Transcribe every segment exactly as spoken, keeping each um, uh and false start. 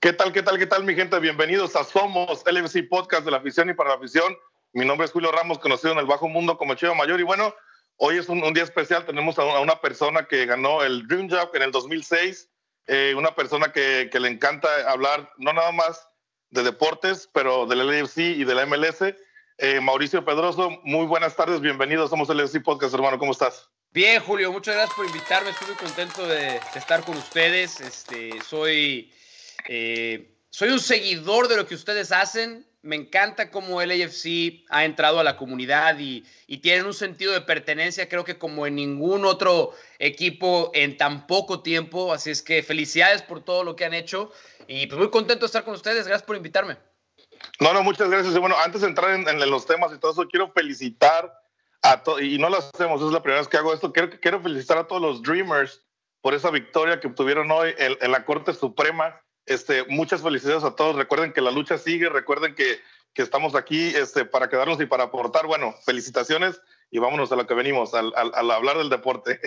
¿Qué tal, qué tal, qué tal, mi gente? Bienvenidos a Somos, L F C Podcast de la afición y para la afición. Mi nombre es Julio Ramos, conocido en el bajo mundo como Cheva Mayor. Y bueno, hoy es un, un día especial. Tenemos a una, a una persona que ganó el Dream Job en el dos mil seis. Eh, una persona que, que le encanta hablar no nada más de deportes, pero del L F C y de la M L S. Eh, Mauricio Pedroso, muy buenas tardes. Bienvenidos a Somos L F C Podcast, hermano. ¿Cómo estás? Bien, Julio. Muchas gracias por invitarme. Estoy muy contento de, de estar con ustedes. Este, soy... Eh, soy un seguidor de lo que ustedes hacen. Me encanta cómo el L A F C ha entrado a la comunidad y, y tienen un sentido de pertenencia, creo que como en ningún otro equipo en tan poco tiempo. Así es que felicidades por todo lo que han hecho y pues muy contento de estar con ustedes. Gracias por invitarme. No, no, muchas gracias. Y bueno, antes de entrar en, en los temas y todo eso, quiero felicitar a todos, y no lo hacemos, es la primera vez que hago esto, quiero, quiero felicitar a todos los Dreamers por esa victoria que obtuvieron hoy en, en la Corte Suprema. Este, muchas felicidades a todos. Recuerden que la lucha sigue, recuerden que, que estamos aquí este, para quedarnos y para aportar. Bueno, felicitaciones y vámonos a lo que venimos, al, al, al hablar del deporte.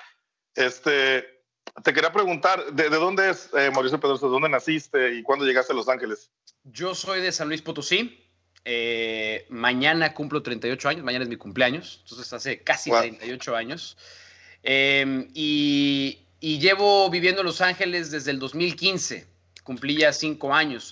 Este, te quería preguntar, ¿de, de dónde es eh, Mauricio Pedroso? ¿De dónde naciste y cuándo llegaste a Los Ángeles? Yo soy de San Luis Potosí. Eh, mañana cumplo treinta y ocho años, mañana es mi cumpleaños, entonces hace casi wow. treinta y ocho años. Eh, y, y llevo viviendo en Los Ángeles desde el dos mil quince. Cumplí ya cinco años.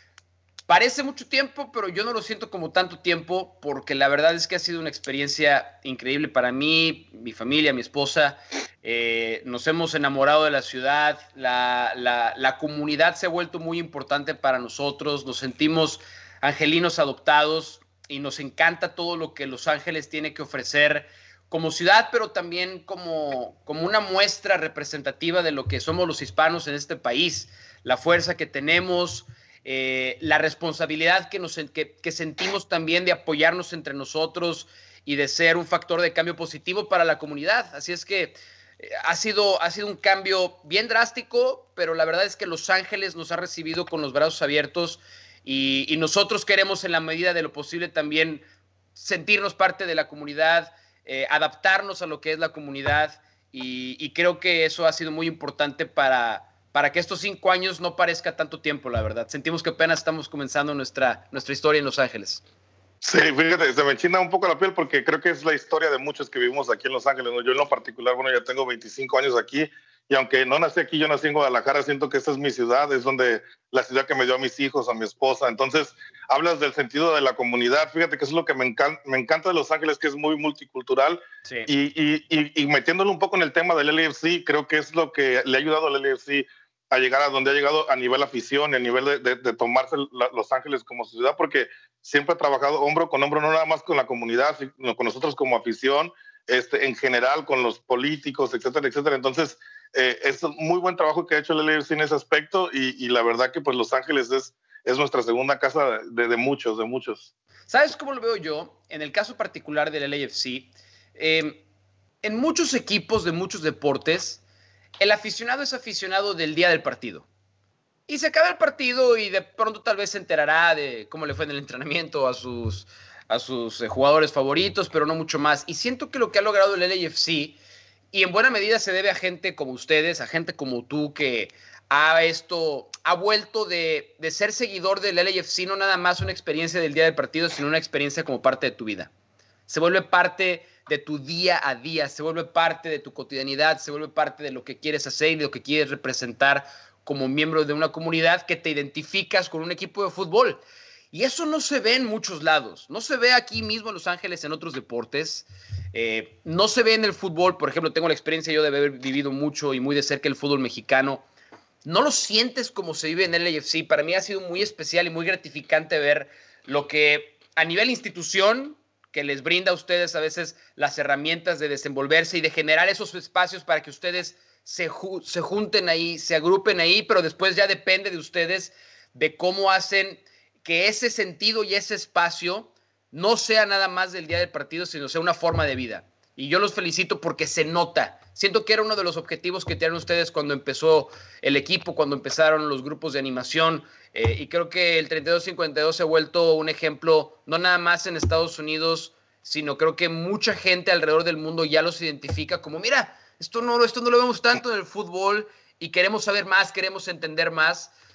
Parece mucho tiempo, pero yo no lo siento como tanto tiempo porque la verdad es que ha sido una experiencia increíble para mí, mi familia, mi esposa. Eh, nos hemos enamorado de la ciudad. La, la, la comunidad se ha vuelto muy importante para nosotros. Nos sentimos angelinos adoptados y nos encanta todo lo que Los Ángeles tiene que ofrecer como ciudad, pero también como, como una muestra representativa de lo que somos los hispanos en este país. La fuerza que tenemos, eh, la responsabilidad que, nos, que, que sentimos también de apoyarnos entre nosotros y de ser un factor de cambio positivo para la comunidad. Así es que eh, ha, sido, ha sido un cambio bien drástico, pero la verdad es que Los Ángeles nos ha recibido con los brazos abiertos y, y nosotros queremos en la medida de lo posible también sentirnos parte de la comunidad, eh, adaptarnos a lo que es la comunidad y, y creo que eso ha sido muy importante para... para que estos cinco años no parezca tanto tiempo, la verdad. Sentimos que apenas estamos comenzando nuestra, nuestra historia en Los Ángeles. Sí, fíjate, se me enchina un poco la piel porque creo que es la historia de muchos que vivimos aquí en Los Ángeles, ¿no? Yo en lo particular, bueno, ya tengo veinticinco años aquí y aunque no nací aquí, yo nací en Guadalajara, siento que esta es mi ciudad, es donde la ciudad que me dio a mis hijos, a mi esposa. Entonces, hablas del sentido de la comunidad. Fíjate que eso es lo que me encanta, me encanta de Los Ángeles, que es muy multicultural. Sí. Y, y, y, y metiéndolo un poco en el tema del L A F C, creo que es lo que le ha ayudado al L A F C a llegar a donde ha llegado a nivel afición y a nivel de, de, de tomarse la, Los Ángeles como ciudad, porque siempre ha trabajado hombro con hombro, no nada más con la comunidad, sino con nosotros como afición, este, en general, con los políticos, etcétera, etcétera. Entonces, eh, es un muy buen trabajo que ha hecho el L A F C en ese aspecto y, y la verdad que pues Los Ángeles es, es nuestra segunda casa de, de muchos, de muchos. ¿Sabes cómo lo veo yo? En el caso particular del L A F C, eh, en muchos equipos de muchos deportes, el aficionado es aficionado del día del partido. Y se acaba el partido y de pronto tal vez se enterará de cómo le fue en el entrenamiento a sus, a sus eh, jugadores favoritos, pero no mucho más. Y siento que lo que ha logrado el L A F C, y en buena medida se debe a gente como ustedes, a gente como tú, que ha, esto, ha vuelto de, de ser seguidor del L A F C no nada más una experiencia del día del partido, sino una experiencia como parte de tu vida. Se vuelve parte de tu día a día, se vuelve parte de tu cotidianidad, se vuelve parte de lo que quieres hacer y de lo que quieres representar como miembro de una comunidad que te identificas con un equipo de fútbol. Y eso no se ve en muchos lados. No se ve aquí mismo en Los Ángeles en otros deportes. Eh, no se ve en el fútbol. Por ejemplo, tengo la experiencia yo de haber vivido mucho y muy de cerca el fútbol mexicano. No lo sientes como se vive en el L A F C. Para mí ha sido muy especial y muy gratificante ver lo que a nivel institución que les brinda a ustedes a veces las herramientas de desenvolverse y de generar esos espacios para que ustedes se, ju- se junten ahí, se agrupen ahí, pero después ya depende de ustedes de cómo hacen que ese sentido y ese espacio no sea nada más del día del partido, sino sea una forma de vida. Y yo los felicito porque se nota. Siento que era uno de los objetivos que tenían ustedes cuando empezó el equipo, cuando empezaron los grupos de animación. Eh, y creo que el treinta y dos cincuenta y dos se ha vuelto un ejemplo, no nada más en Estados Unidos, sino creo que mucha gente alrededor del mundo ya los identifica como, mira, esto no, esto no lo vemos tanto en el fútbol y queremos saber más, queremos entender más.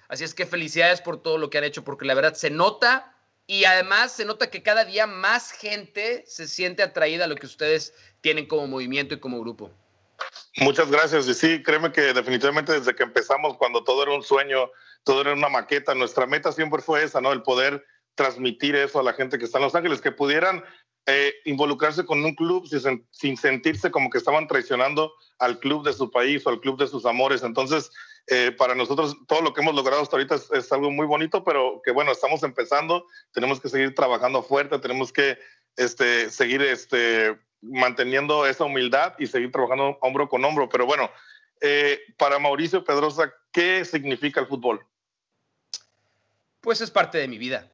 Así es que felicidades por todo lo que han hecho, porque la verdad se nota y además se nota que cada día más gente se siente atraída a lo que ustedes tienen como movimiento y como grupo. Muchas gracias. Y sí, créeme que definitivamente desde que empezamos, cuando todo era un sueño, todo era una maqueta, nuestra meta siempre fue esa, ¿no? El poder transmitir eso a la gente que está en Los Ángeles, que pudieran eh, involucrarse con un club sin, sin sentirse como que estaban traicionando al club de su país o al club de sus amores. Entonces, eh, para nosotros, todo lo que hemos logrado hasta ahorita es, es algo muy bonito, pero que bueno, estamos empezando, tenemos que seguir trabajando fuerte, tenemos que este, seguir este, manteniendo esa humildad y seguir trabajando hombro con hombro. Pero bueno, eh, para Mauricio Pedrosa, ¿qué significa el fútbol? Pues es parte de mi vida.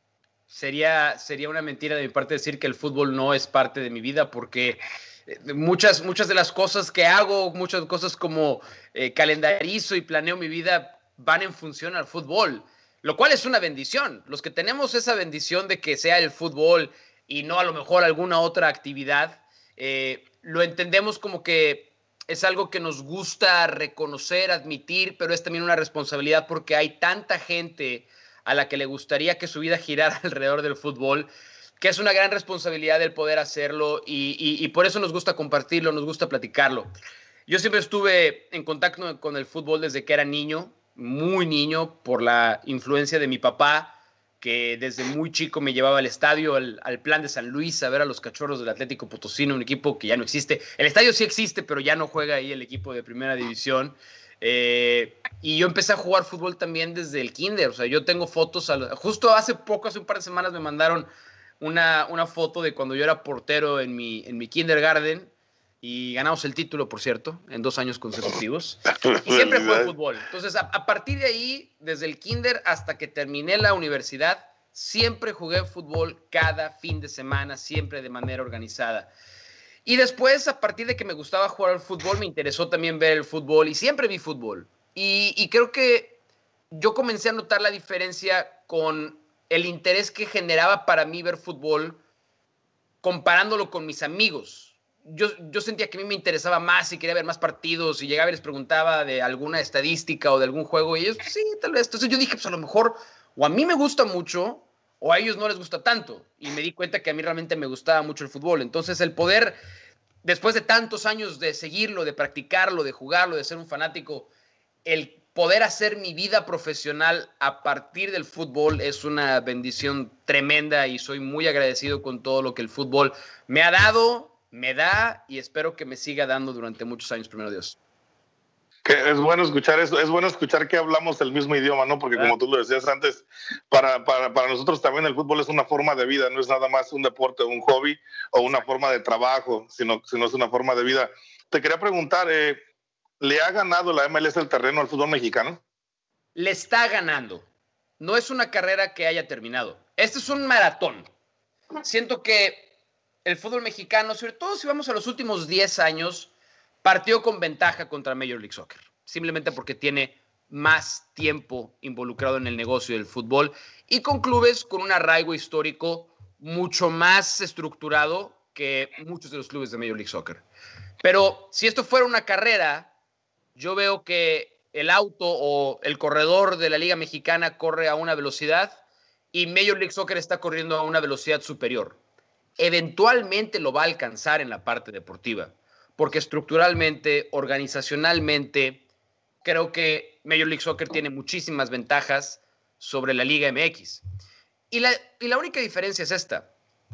Sería, sería una mentira de mi parte decir que el fútbol no es parte de mi vida, porque muchas, muchas de las cosas que hago, muchas cosas como eh, calendarizo y planeo mi vida van en función al fútbol, lo cual es una bendición. Los que tenemos esa bendición de que sea el fútbol y no a lo mejor alguna otra actividad, eh, lo entendemos como que es algo que nos gusta reconocer, admitir, pero es también una responsabilidad porque hay tanta gente a la que le gustaría que su vida girara alrededor del fútbol, que es una gran responsabilidad el poder hacerlo y, y, y por eso nos gusta compartirlo, nos gusta platicarlo. Yo siempre estuve en contacto con el fútbol desde que era niño, muy niño, por la influencia de mi papá, que desde muy chico me llevaba al estadio, al, al Plan de San Luis, a ver a los Cachorros del Atlético Potosino, un equipo que ya no existe. El estadio sí existe, pero ya no juega ahí el equipo de primera división. Eh, y yo empecé a jugar fútbol también desde el kinder. O sea, yo tengo fotos, a, justo hace poco, hace un par de semanas me mandaron una, una foto de cuando yo era portero en mi, en mi kindergarten y ganamos el título, por cierto, en dos años consecutivos. Y siempre fue fútbol. Entonces, a, a partir de ahí, desde el kinder hasta que terminé la universidad, siempre jugué fútbol cada fin de semana, siempre de manera organizada. Y después, a partir de que me gustaba jugar al fútbol, me interesó también ver el fútbol y siempre vi fútbol. Y, y creo que yo comencé a notar la diferencia con el interés que generaba para mí ver fútbol comparándolo con mis amigos. Yo, yo sentía que a mí me interesaba más y quería ver más partidos y llegaba y les preguntaba de alguna estadística o de algún juego y ellos, pues, sí, tal vez. Entonces yo dije, pues a lo mejor o a mí me gusta mucho o a ellos no les gusta tanto. Y me di cuenta que a mí realmente me gustaba mucho el fútbol. Entonces el poder, después de tantos años de seguirlo, de practicarlo, de jugarlo, de ser un fanático, el poder hacer mi vida profesional a partir del fútbol es una bendición tremenda y soy muy agradecido con todo lo que el fútbol me ha dado, me da y espero que me siga dando durante muchos años, primero Dios. Que es bueno escuchar eso, es bueno escuchar que hablamos el mismo idioma, ¿no? Porque como tú lo decías antes, para, para, para nosotros también el fútbol es una forma de vida, no es nada más un deporte, un hobby o una forma de trabajo, sino, sino es una forma de vida. Te quería preguntar, eh, ¿le ha ganado la M L S el terreno al fútbol mexicano? Le está ganando. No es una carrera que haya terminado. Este es un maratón. Siento que el fútbol mexicano, sobre todo si vamos a los últimos diez años, partió con ventaja contra Major League Soccer, simplemente porque tiene más tiempo involucrado en el negocio del fútbol y con clubes con un arraigo histórico mucho más estructurado que muchos de los clubes de Major League Soccer. Pero si esto fuera una carrera, yo veo que el auto o el corredor de la Liga Mexicana corre a una velocidad y Major League Soccer está corriendo a una velocidad superior. Eventualmente lo va a alcanzar en la parte deportiva, porque estructuralmente, organizacionalmente, creo que Major League Soccer tiene muchísimas ventajas sobre la Liga M X. Y la, y la única diferencia es esta.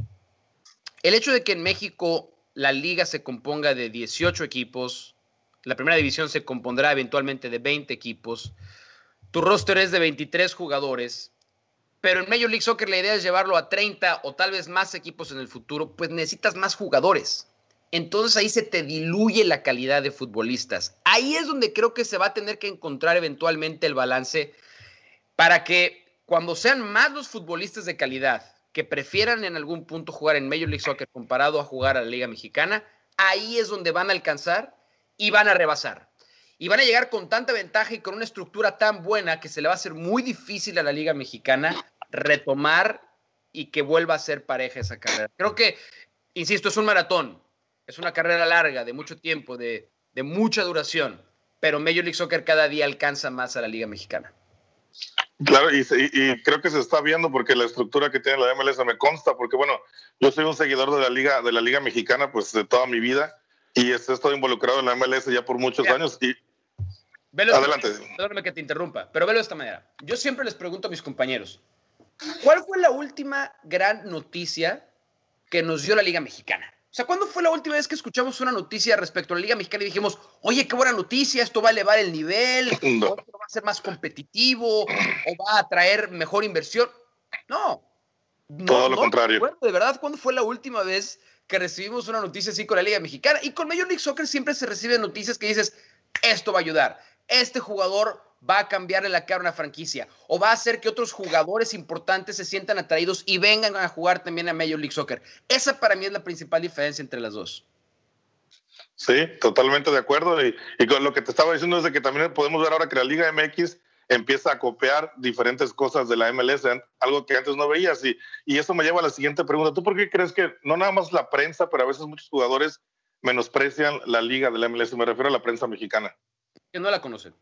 El hecho de que en México la liga se componga de dieciocho equipos, la primera división se compondrá eventualmente de veinte equipos, tu roster es de veintitrés jugadores, pero en Major League Soccer la idea es llevarlo a treinta o tal vez más equipos en el futuro, pues necesitas más jugadores. Entonces ahí se te diluye la calidad de futbolistas. Ahí es donde creo que se va a tener que encontrar eventualmente el balance para que cuando sean más los futbolistas de calidad que prefieran en algún punto jugar en Major League Soccer comparado a jugar a la Liga Mexicana, ahí es donde van a alcanzar y van a rebasar. Y van a llegar con tanta ventaja y con una estructura tan buena que se le va a hacer muy difícil a la Liga Mexicana retomar y que vuelva a ser pareja esa carrera. Creo que, insisto, es un maratón. Es una carrera larga, de mucho tiempo, de, de mucha duración, pero Major League Soccer cada día alcanza más a la Liga Mexicana. Claro, y, y, y creo que se está viendo porque la estructura que tiene la M L S me consta, porque bueno, yo soy un seguidor de la liga, de la liga mexicana, pues de toda mi vida, y estoy involucrado en la M L S ya por muchos Mira, años. Y velo adelante. Esta, perdóname que te interrumpa, pero velo de esta manera. Yo siempre les pregunto a mis compañeros, ¿cuál fue la última gran noticia que nos dio la Liga Mexicana? O sea, ¿cuándo fue la última vez que escuchamos una noticia respecto a la Liga Mexicana y dijimos, oye, qué buena noticia, esto va a elevar el nivel, no. o esto va a ser más competitivo, o va a traer mejor inversión? No. no Todo lo no contrario. Recuerdo, de verdad, ¿cuándo fue la última vez que recibimos una noticia así con la Liga Mexicana? Y con Major League Soccer siempre se reciben noticias que dices, esto va a ayudar, este jugador va a cambiarle la cara a una franquicia, o va a hacer que otros jugadores importantes se sientan atraídos y vengan a jugar también a Major League Soccer. Esa para mí es la principal diferencia entre las dos. Sí, totalmente de acuerdo. Y, y con lo que te estaba diciendo es de que también podemos ver ahora que la Liga M X empieza a copiar diferentes cosas de la M L S, algo que antes no veías. Y, y eso me lleva a la siguiente pregunta. ¿Tú por qué crees que no nada más la prensa, pero a veces muchos jugadores menosprecian la liga de la M L S? Me refiero a la prensa mexicana. Que no la conocen.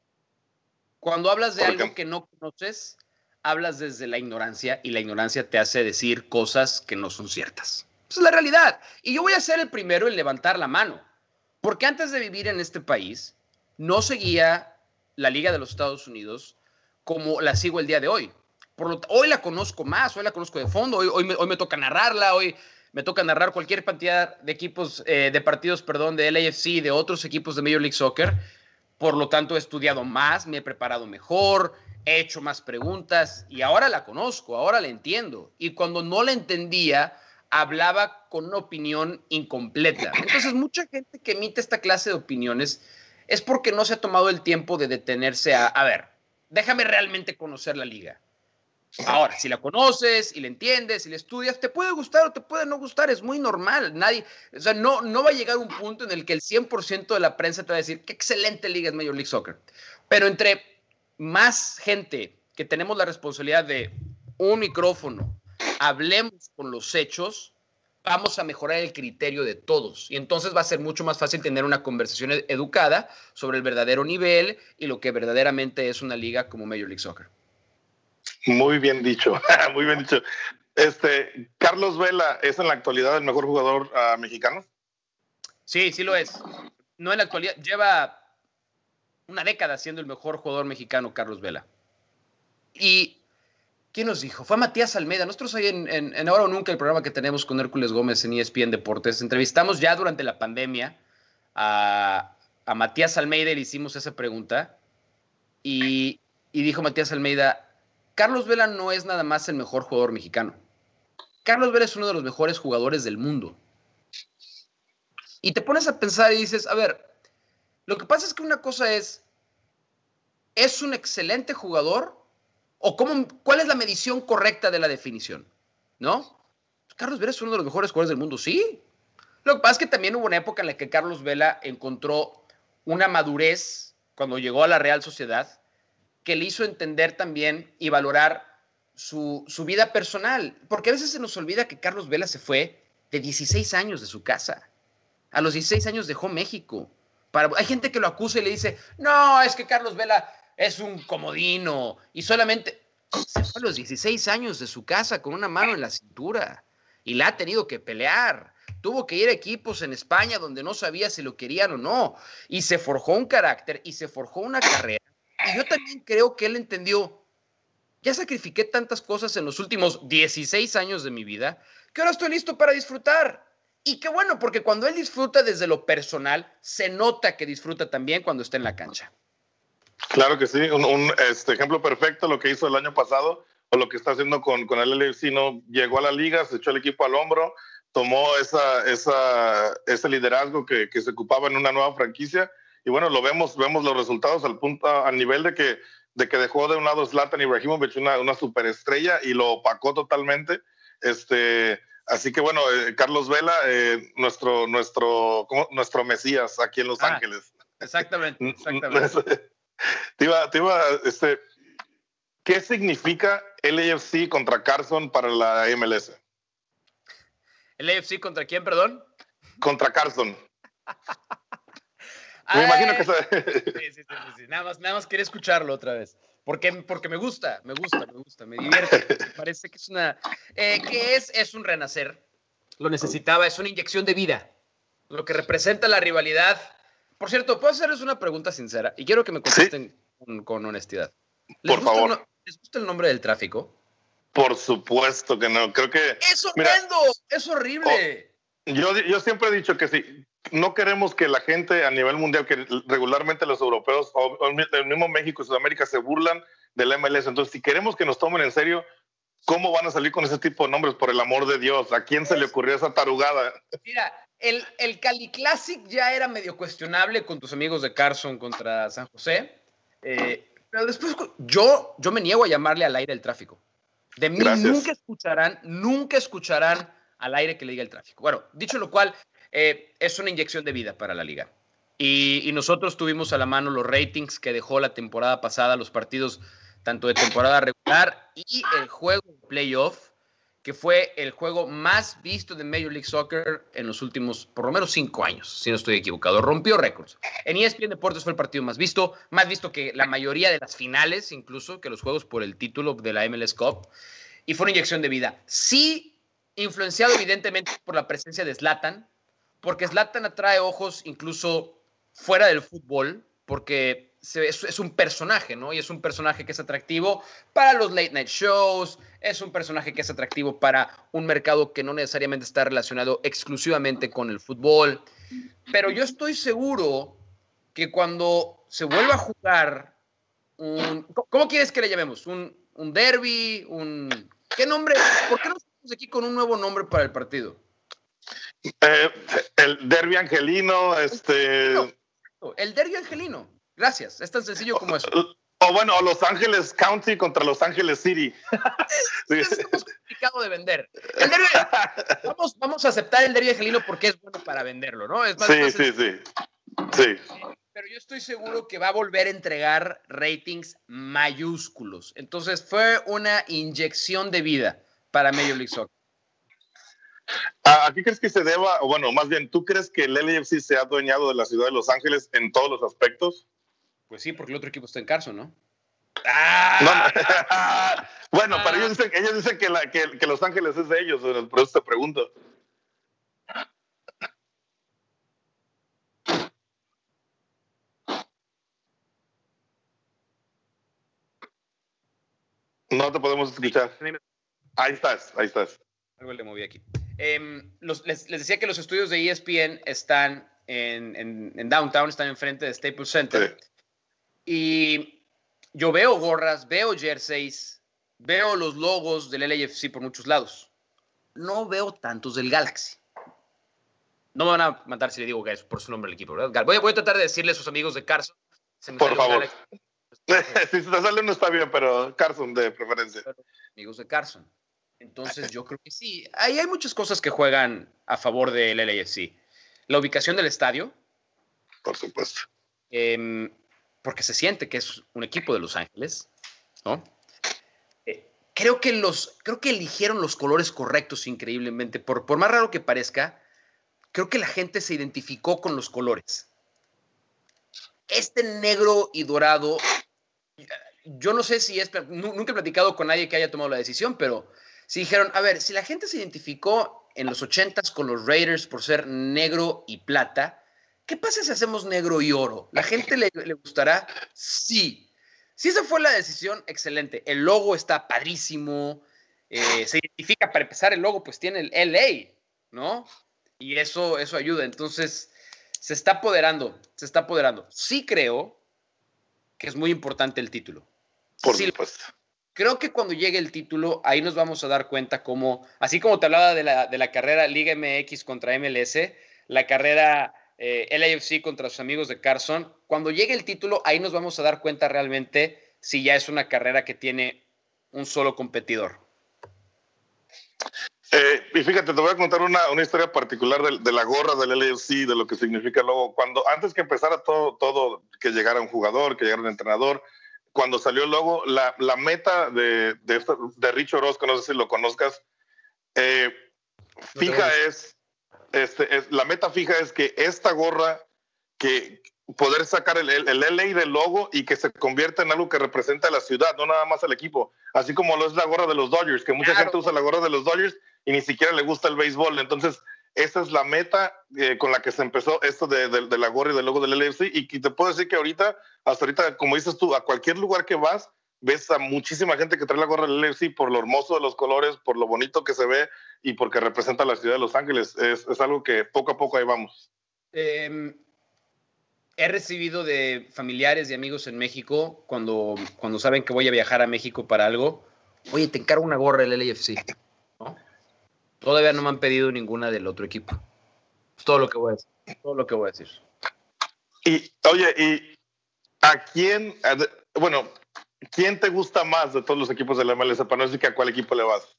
Cuando hablas de algo que no conoces, hablas desde la ignorancia y la ignorancia te hace decir cosas que no son ciertas. Esa es la realidad. Y yo voy a ser el primero en levantar la mano. Porque antes de vivir en este país, no seguía la Liga de los Estados Unidos como la sigo el día de hoy. Por lo, hoy la conozco más, hoy la conozco de fondo, hoy, hoy, me, hoy me toca narrarla, hoy me toca narrar cualquier cantidad de equipos, eh, de partidos, perdón, de L A F C, de otros equipos de Major League Soccer. Por lo tanto, he estudiado más, me he preparado mejor, he hecho más preguntas y ahora la conozco, ahora la entiendo. Y cuando no la entendía, hablaba con una opinión incompleta. Entonces, mucha gente que emite esta clase de opiniones es porque no se ha tomado el tiempo de detenerse a, a ver, déjame realmente conocer la liga. Ahora, si la conoces y la entiendes y la estudias, te puede gustar o te puede no gustar, es muy normal. Nadie, o sea, no, no va a llegar un punto en el que el cien por ciento de la prensa te va a decir qué excelente liga es Major League Soccer. Pero entre más gente que tenemos la responsabilidad de un micrófono, hablemos con los hechos, vamos a mejorar el criterio de todos. Y entonces va a ser mucho más fácil tener una conversación educada sobre el verdadero nivel y lo que verdaderamente es una liga como Major League Soccer. Muy bien dicho, muy bien dicho. Este, Carlos Vela, ¿es en la actualidad el mejor jugador uh, mexicano? Sí, sí lo es. No en la actualidad, lleva una década siendo el mejor jugador mexicano, Carlos Vela. Y, ¿quién nos dijo? Fue Matías Almeida. Nosotros ahí en, en, en Ahora o Nunca, el programa que tenemos con Hércules Gómez en E S P N Deportes, entrevistamos ya durante la pandemia a, a Matías Almeida y le hicimos esa pregunta. Y, y dijo Matías Almeida, Carlos Vela no es nada más el mejor jugador mexicano. Carlos Vela es uno de los mejores jugadores del mundo. Y te pones a pensar y dices, a ver, lo que pasa es que una cosa es, ¿es un excelente jugador? ¿O cómo, cuál es la medición correcta de la definición? ¿No? Carlos Vela es uno de los mejores jugadores del mundo, sí. Lo que pasa es que también hubo una época en la que Carlos Vela encontró una madurez cuando llegó a la Real Sociedad que le hizo entender también y valorar su, su vida personal. Porque a veces se nos olvida que Carlos Vela se fue de dieciséis años de su casa. A los dieciséis años dejó México. Para, hay gente que lo acusa y le dice, no, es que Carlos Vela es un comodino y solamente se fue a los dieciséis años de su casa con una mano en la cintura y la ha tenido que pelear. Tuvo que ir a equipos en España donde no sabía si lo querían o no. Y se forjó un carácter y se forjó una carrera. Y yo también creo que él entendió, ya sacrifiqué tantas cosas en los últimos dieciséis años de mi vida, que ahora estoy listo para disfrutar. Y qué bueno, porque cuando él disfruta desde lo personal, se nota que disfruta también cuando está en la cancha. Claro que sí, un, un este, ejemplo perfecto lo que hizo el año pasado, o lo que está haciendo con, con el L A F C, ¿no? Llegó a la liga, se echó el equipo al hombro, tomó esa, esa, ese liderazgo que, que se ocupaba en una nueva franquicia. Y bueno, lo vemos, vemos los resultados al punto, al nivel de que, de que dejó de un lado Zlatan Ibrahimovic, una, una superestrella, y lo opacó totalmente. Este, así que bueno, eh, Carlos Vela, eh, nuestro, nuestro, ¿cómo? nuestro Mesías aquí en Los ah, Ángeles. Exactamente, exactamente. te iba, te iba, este, ¿qué significa L A F C contra Carson para la M L S? ¿L A F C contra quién, perdón? Contra Carson. Me Ay, imagino que... sí, sí, sí, sí, sí. Nada más, nada más quería escucharlo otra vez. Porque, porque me gusta, me gusta, me gusta, me divierte. Me parece que es una... Eh, ¿Qué es? Es un renacer. Lo necesitaba, es una inyección de vida. Lo que representa la rivalidad. Por cierto, puedo hacerles una pregunta sincera y quiero que me contesten ¿Sí? con, con honestidad. ¿Les Por gusta favor. El, ¿Les gusta el nombre del tráfico? Por supuesto que no. Creo que... ¡Es horrendo! Mira, ¡es horrible! Oh, yo, yo siempre he dicho que sí. No queremos que la gente a nivel mundial, que regularmente los europeos, o, o el mismo México y Sudamérica se burlan del M L S. Entonces, si queremos que nos tomen en serio, ¿cómo van a salir con ese tipo de nombres? Por el amor de Dios, ¿a quién se le ocurrió esa tarugada? Mira, el, el Cali Classic ya era medio cuestionable con tus amigos de Carson contra San José. Eh, pero después yo, yo me niego a llamarle al aire el tráfico. De mí Gracias. nunca escucharán, nunca escucharán al aire que le diga el tráfico. Bueno, dicho lo cual, eh, es una inyección de vida para la liga. Y, y nosotros tuvimos a la mano los ratings que dejó la temporada pasada, los partidos tanto de temporada regular y el juego de playoff, que fue el juego más visto de Major League Soccer en los últimos, por lo menos, cinco años, si no estoy equivocado. Rompió récords. En E S P N Deportes fue el partido más visto, más visto que la mayoría de las finales, incluso, que los juegos por el título de la M L S Cup. Y fue una inyección de vida. Sí, influenciado evidentemente por la presencia de Zlatan, porque Zlatan atrae ojos incluso fuera del fútbol, porque se, es, es un personaje, ¿no? Y es un personaje que es atractivo para los late night shows, es un personaje que es atractivo para un mercado que no necesariamente está relacionado exclusivamente con el fútbol. Pero yo estoy seguro que cuando se vuelva a jugar un... ¿Cómo quieres que le llamemos? ¿Un, un derby? Un, ¿Qué nombre? ¿Por qué no estamos aquí con un nuevo nombre para el partido? Eh, el derby angelino, este... El derby angelino. Gracias. Es tan sencillo como eso. O, o bueno, Los Ángeles County contra Los Ángeles City. Es, es más complicado de vender. El derby, vamos, vamos a aceptar el derby angelino porque es bueno para venderlo, ¿no? Es más, sí, más sí, sí, sí. Pero yo estoy seguro que va a volver a entregar ratings mayúsculos. Entonces fue una inyección de vida para Major League Soccer. ¿A qué crees que se deba, o bueno, más bien, ¿tú crees que el L A F C se ha adueñado de la ciudad de Los Ángeles en todos los aspectos? Pues sí, porque el otro equipo está en Carson, ¿no? ¡Ah! No, bueno, ah. pero ellos dicen, ellos dicen que, la, que, que Los Ángeles es de ellos, por eso te pregunto. No te podemos escuchar. Ahí estás, ahí estás. Algo le moví aquí. Eh, los, les, les decía que los estudios de E S P N están en, en, en Downtown, están enfrente de Staples Center. Sí. Y yo veo gorras, veo jerseys, veo los logos del L A F C por muchos lados. No veo tantos del Galaxy. No me van a matar si le digo que es por su nombre el equipo, ¿verdad? Voy a, voy a tratar de decirle a sus amigos de Carson. Se me por favor. Si se te sale uno está bien, pero Carson de preferencia. Pero, amigos de Carson. Entonces yo creo que sí. Ahí hay muchas cosas que juegan a favor del L A F C. La ubicación del estadio. Por supuesto. Eh, porque se siente que es un equipo de Los Ángeles, ¿no? Eh, creo, que los, creo que eligieron los colores correctos increíblemente. Por, por más raro que parezca, creo que la gente se identificó con los colores. Este negro y dorado, yo no sé si es... Nunca he platicado con nadie que haya tomado la decisión, pero... Sí dijeron, a ver, si la gente se identificó en los ochentas con los Raiders por ser negro y plata, ¿qué pasa si hacemos negro y oro? ¿La gente le, le gustará? Sí. Si esa fue la decisión, excelente. El logo está padrísimo. Eh, se identifica, para empezar, el logo pues tiene el L A, ¿no? Y eso, eso ayuda. Entonces, se está apoderando, se está apoderando. Sí creo que es muy importante el título. Por sí, supuesto. Creo que cuando llegue el título, ahí nos vamos a dar cuenta cómo, así como te hablaba de la, de la carrera Liga M X contra M L S, la carrera eh, L A F C contra sus amigos de Carson, cuando llegue el título, ahí nos vamos a dar cuenta realmente si ya es una carrera que tiene un solo competidor. Eh, y fíjate, te voy a contar una, una historia particular de, de la gorra del L A F C, de lo que significa luego. Cuando, antes que empezara todo, todo, que llegara un jugador, que llegara un entrenador, cuando salió el logo, la, la meta de, de, de Rich Orozco, no sé si lo conozcas, eh, fija es, este, es, la meta fija es que esta gorra, que poder sacar el, el, el L A del logo y que se convierta en algo que representa a la ciudad, no nada más al equipo. Así como lo es la gorra de los Dodgers, que mucha claro. gente usa la gorra de los Dodgers y ni siquiera le gusta el béisbol. Entonces, esa es la meta eh, con la que se empezó esto de, de, de la gorra y del logo del L A F C. Y, y te puedo decir que ahorita, hasta ahorita, como dices tú, a cualquier lugar que vas, ves a muchísima gente que trae la gorra del L A F C por lo hermoso de los colores, por lo bonito que se ve y porque representa a la ciudad de Los Ángeles. Es, es algo que poco a poco ahí vamos. Eh, he recibido de familiares y amigos en México, cuando, cuando saben que voy a viajar a México para algo, oye, te encargo una gorra del L A F C, ¿no? Todavía no me han pedido ninguna del otro equipo. Es todo lo que voy a decir. Todo lo que voy a decir. Y, oye, ¿y a quién, bueno, quién te gusta más de todos los equipos de la M L S? Para no decir que a cuál equipo le vas.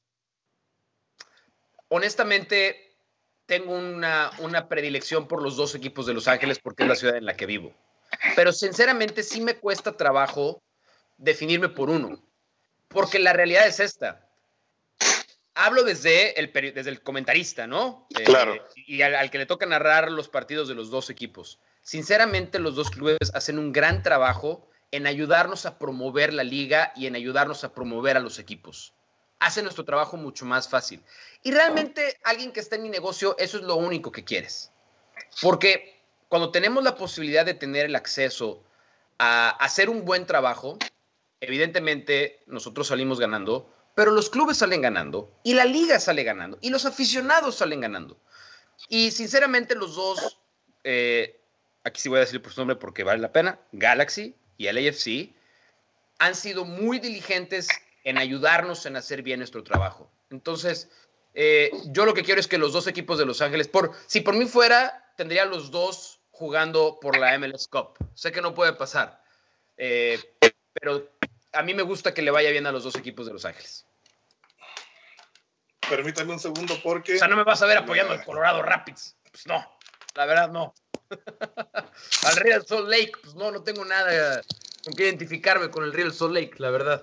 Honestamente, tengo una, una predilección por los dos equipos de Los Ángeles porque es la ciudad en la que vivo. Pero sinceramente sí me cuesta trabajo definirme por uno. Porque la realidad es esta. Hablo desde el, desde el comentarista, ¿no? Claro. Eh, y al, al que le toca narrar los partidos de los dos equipos. Sinceramente, los dos clubes hacen un gran trabajo en ayudarnos a promover la liga y en ayudarnos a promover a los equipos. Hace nuestro trabajo mucho más fácil. Y realmente, alguien que está en mi negocio, eso es lo único que quieres. Porque cuando tenemos la posibilidad de tener el acceso a hacer un buen trabajo, evidentemente nosotros salimos ganando, pero los clubes salen ganando, y la liga sale ganando, y los aficionados salen ganando. Y sinceramente los dos, eh, aquí sí voy a decir por su nombre porque vale la pena, Galaxy y L A F C, han sido muy diligentes en ayudarnos en hacer bien nuestro trabajo. Entonces, eh, yo lo que quiero es que los dos equipos de Los Ángeles, por, si por mí fuera, tendría los dos jugando por la M L S Cup. Sé que no puede pasar, eh, pero a mí me gusta que le vaya bien a los dos equipos de Los Ángeles. Permítame un segundo porque... O sea, no me vas a ver apoyando al Colorado Rapids. Pues no, la verdad no. Al Real Salt Lake, pues no, no tengo nada con que identificarme con el Real Salt Lake, la verdad.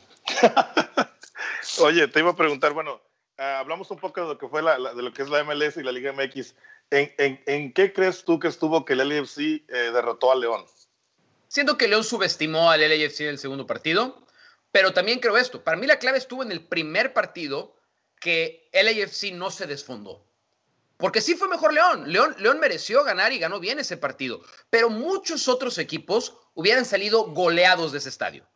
Oye, te iba a preguntar, bueno, uh, hablamos un poco de lo que fue la, la, de lo que es la M L S y la Liga M X. ¿En, en, en qué crees tú que estuvo que el L A F C eh, derrotó a León? Siento que León subestimó al L A F C en el segundo partido, pero también creo esto. Para mí la clave estuvo en el primer partido que L A F C no se desfondó. Porque sí fue mejor León. León. León mereció ganar y ganó bien ese partido. Pero muchos otros equipos hubieran salido goleados de ese estadio.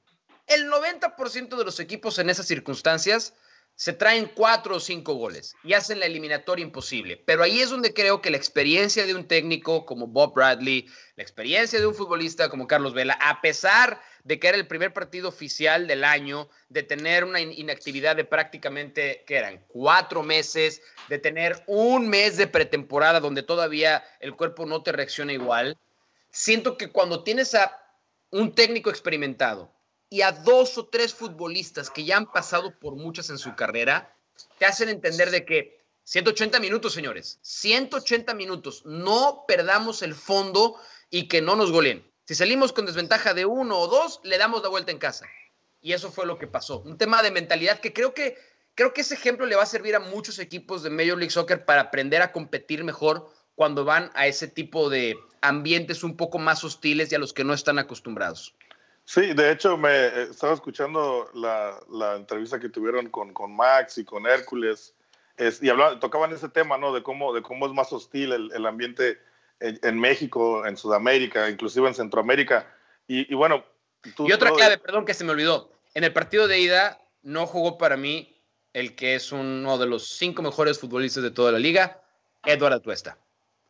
El noventa por ciento de los equipos en esas circunstancias se traen cuatro o cinco goles y hacen la eliminatoria imposible. Pero ahí es donde creo que la experiencia de un técnico como Bob Bradley, la experiencia de un futbolista como Carlos Vela, a pesar de que era el primer partido oficial del año, de tener una inactividad de prácticamente, ¿qué eran? Cuatro meses, de tener un mes de pretemporada donde todavía el cuerpo no te reacciona igual. Siento que cuando tienes a un técnico experimentado y a dos o tres futbolistas que ya han pasado por muchas en su carrera, te hacen entender de que ciento ochenta minutos, señores, ciento ochenta minutos, no perdamos el fondo y que no nos goleen. Si salimos con desventaja de uno o dos, le damos la vuelta en casa. Y eso fue lo que pasó. Un tema de mentalidad que creo que, creo que ese ejemplo le va a servir a muchos equipos de Major League Soccer para aprender a competir mejor cuando van a ese tipo de ambientes un poco más hostiles y a los que no están acostumbrados. Sí, de hecho, me eh, estaba escuchando la, la entrevista que tuvieron con, con Max y con Hércules es, y hablaban, tocaban ese tema, ¿no? De cómo, de cómo es más hostil el, el ambiente en, en México, en Sudamérica, inclusive en Centroamérica. Y, y bueno... Tú, y otra tú, clave, perdón que se me olvidó. En el partido de ida no jugó para mí el que es uno de los cinco mejores futbolistas de toda la liga, Edward Atuesta.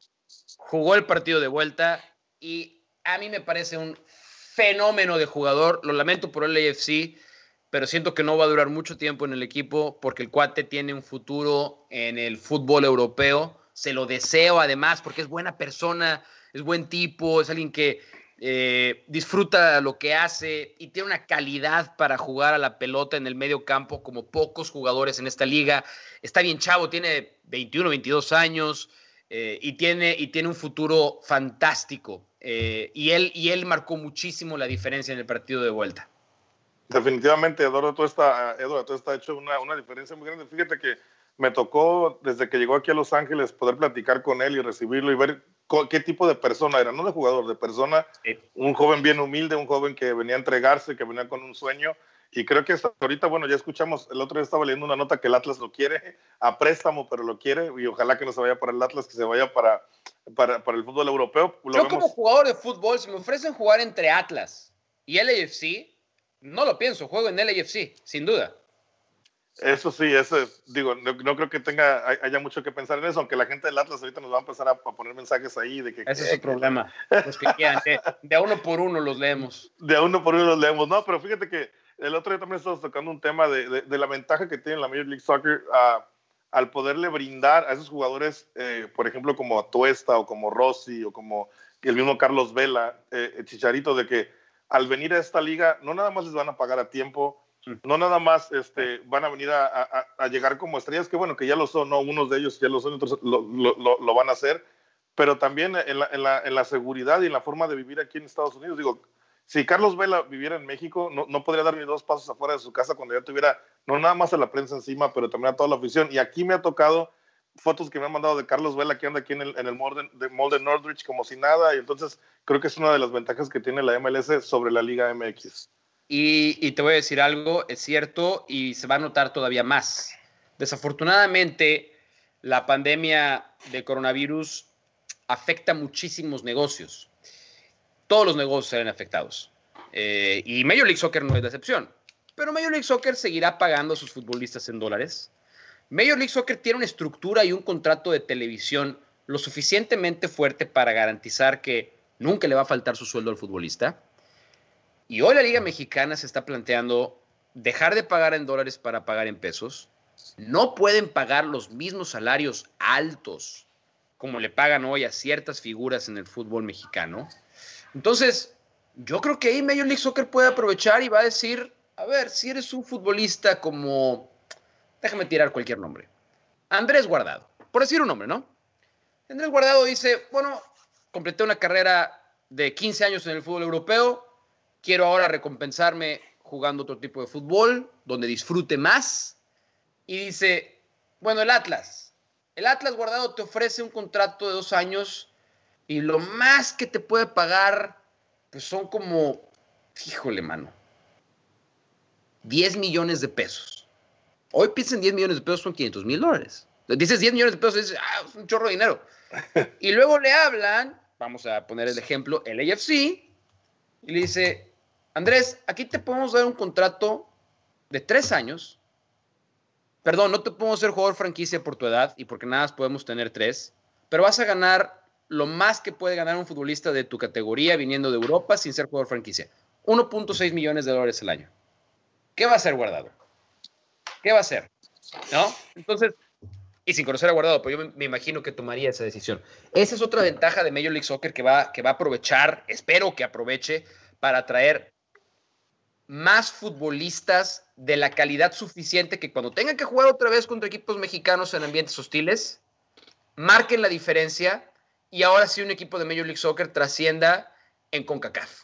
Jugó el partido de vuelta y a mí me parece un fenómeno de jugador. Lo lamento por el L A F C, pero siento que no va a durar mucho tiempo en el equipo porque el cuate tiene un futuro en el fútbol europeo. Se lo deseo además porque es buena persona, es buen tipo, es alguien que eh, disfruta lo que hace y tiene una calidad para jugar a la pelota en el medio campo como pocos jugadores en esta liga. Está bien chavo, tiene veintiuno, veintidós años eh, y, tiene, y tiene un futuro fantástico. Eh, y, él, y él marcó muchísimo la diferencia en el partido de vuelta. Definitivamente, Eduardo Atuesta, Eduardo Atuesta ha hecho una, una diferencia muy grande. Fíjate que me tocó, desde que llegó aquí a Los Ángeles, poder platicar con él y recibirlo y ver qué tipo de persona era, no de jugador, de persona, sí. Un joven bien humilde, un joven que venía a entregarse, que venía con un sueño, y creo que hasta ahorita, bueno, ya escuchamos, el otro día estaba leyendo una nota que el Atlas lo quiere a préstamo, pero lo quiere, y ojalá que no se vaya para el Atlas, que se vaya para, para, para el fútbol europeo. Lo Yo vemos... como jugador de fútbol, si me ofrecen jugar entre Atlas y L A F C, no lo pienso, juego en L A F C, sin duda. Eso sí, eso es, digo, no, no creo que tenga, haya mucho que pensar en eso, aunque la gente del Atlas ahorita nos va a empezar a, a poner mensajes ahí de que... Ese es el problema, los que quieran, de, de a uno por uno los leemos. De a uno por uno los leemos, no, pero fíjate que el otro día también estamos tocando un tema de, de, de la ventaja que tiene la Major League Soccer uh, al poderle brindar a esos jugadores, eh, por ejemplo, como Atuesta o como Rossi o como el mismo Carlos Vela, eh, Chicharito, de que al venir a esta liga no nada más les van a pagar a tiempo, no nada más este, van a venir a, a, a llegar como estrellas, que bueno, que ya lo son, ¿no? Unos de ellos ya lo son, otros lo, lo, lo, lo van a hacer, pero también en la, en, la, en la seguridad y en la forma de vivir aquí en Estados Unidos. Digo, si Carlos Vela viviera en México, no, no podría dar ni dos pasos afuera de su casa cuando ya tuviera, no nada más a la prensa encima, pero también a toda la afición. Y aquí me ha tocado fotos que me han mandado de Carlos Vela, que anda aquí en el, en el mall, de, de, mall de Northridge como si nada, y entonces creo que es una de las ventajas que tiene la M L S sobre la Liga M X. Y, y te voy a decir algo, es cierto, y se va a notar todavía más. Desafortunadamente, la pandemia de coronavirus afecta muchísimos negocios. Todos los negocios serán afectados. Eh, y Major League Soccer no es la excepción. Pero Major League Soccer seguirá pagando a sus futbolistas en dólares. Major League Soccer tiene una estructura y un contrato de televisión lo suficientemente fuerte para garantizar que nunca le va a faltar su sueldo al futbolista. Y hoy la Liga Mexicana se está planteando dejar de pagar en dólares para pagar en pesos. No pueden pagar los mismos salarios altos como le pagan hoy a ciertas figuras en el fútbol mexicano. Entonces, yo creo que ahí Major League Soccer puede aprovechar y va a decir, a ver, si eres un futbolista como, déjame tirar cualquier nombre, Andrés Guardado, por decir un nombre, ¿no? Andrés Guardado dice, bueno, completé una carrera de quince años en el fútbol europeo, quiero ahora recompensarme jugando otro tipo de fútbol, donde disfrute más. Y dice, bueno, el Atlas. El Atlas Guardado te ofrece un contrato de dos años y lo más que te puede pagar, pues son como, híjole, mano, diez millones de pesos. Hoy piensan diez millones de pesos son quinientos mil dólares. Dices diez millones de pesos y dices, ah, es un chorro de dinero. Y luego le hablan, vamos a poner el ejemplo, el A F C, y le dice, Andrés, aquí te podemos dar un contrato de tres años. Perdón, no te podemos ser jugador franquicia por tu edad y porque nada más podemos tener tres, pero vas a ganar lo más que puede ganar un futbolista de tu categoría viniendo de Europa sin ser jugador franquicia. uno punto seis millones de dólares al año. ¿Qué va a hacer Guardado? ¿Qué va a hacer? ¿No? Entonces, y sin conocer a Guardado, pero yo me, me imagino que tomaría esa decisión. Esa es otra ventaja de Major League Soccer que va, que va a aprovechar, espero que aproveche, para atraer más futbolistas de la calidad suficiente que cuando tengan que jugar otra vez contra equipos mexicanos en ambientes hostiles, marquen la diferencia y ahora sí un equipo de Major League Soccer trascienda en CONCACAF.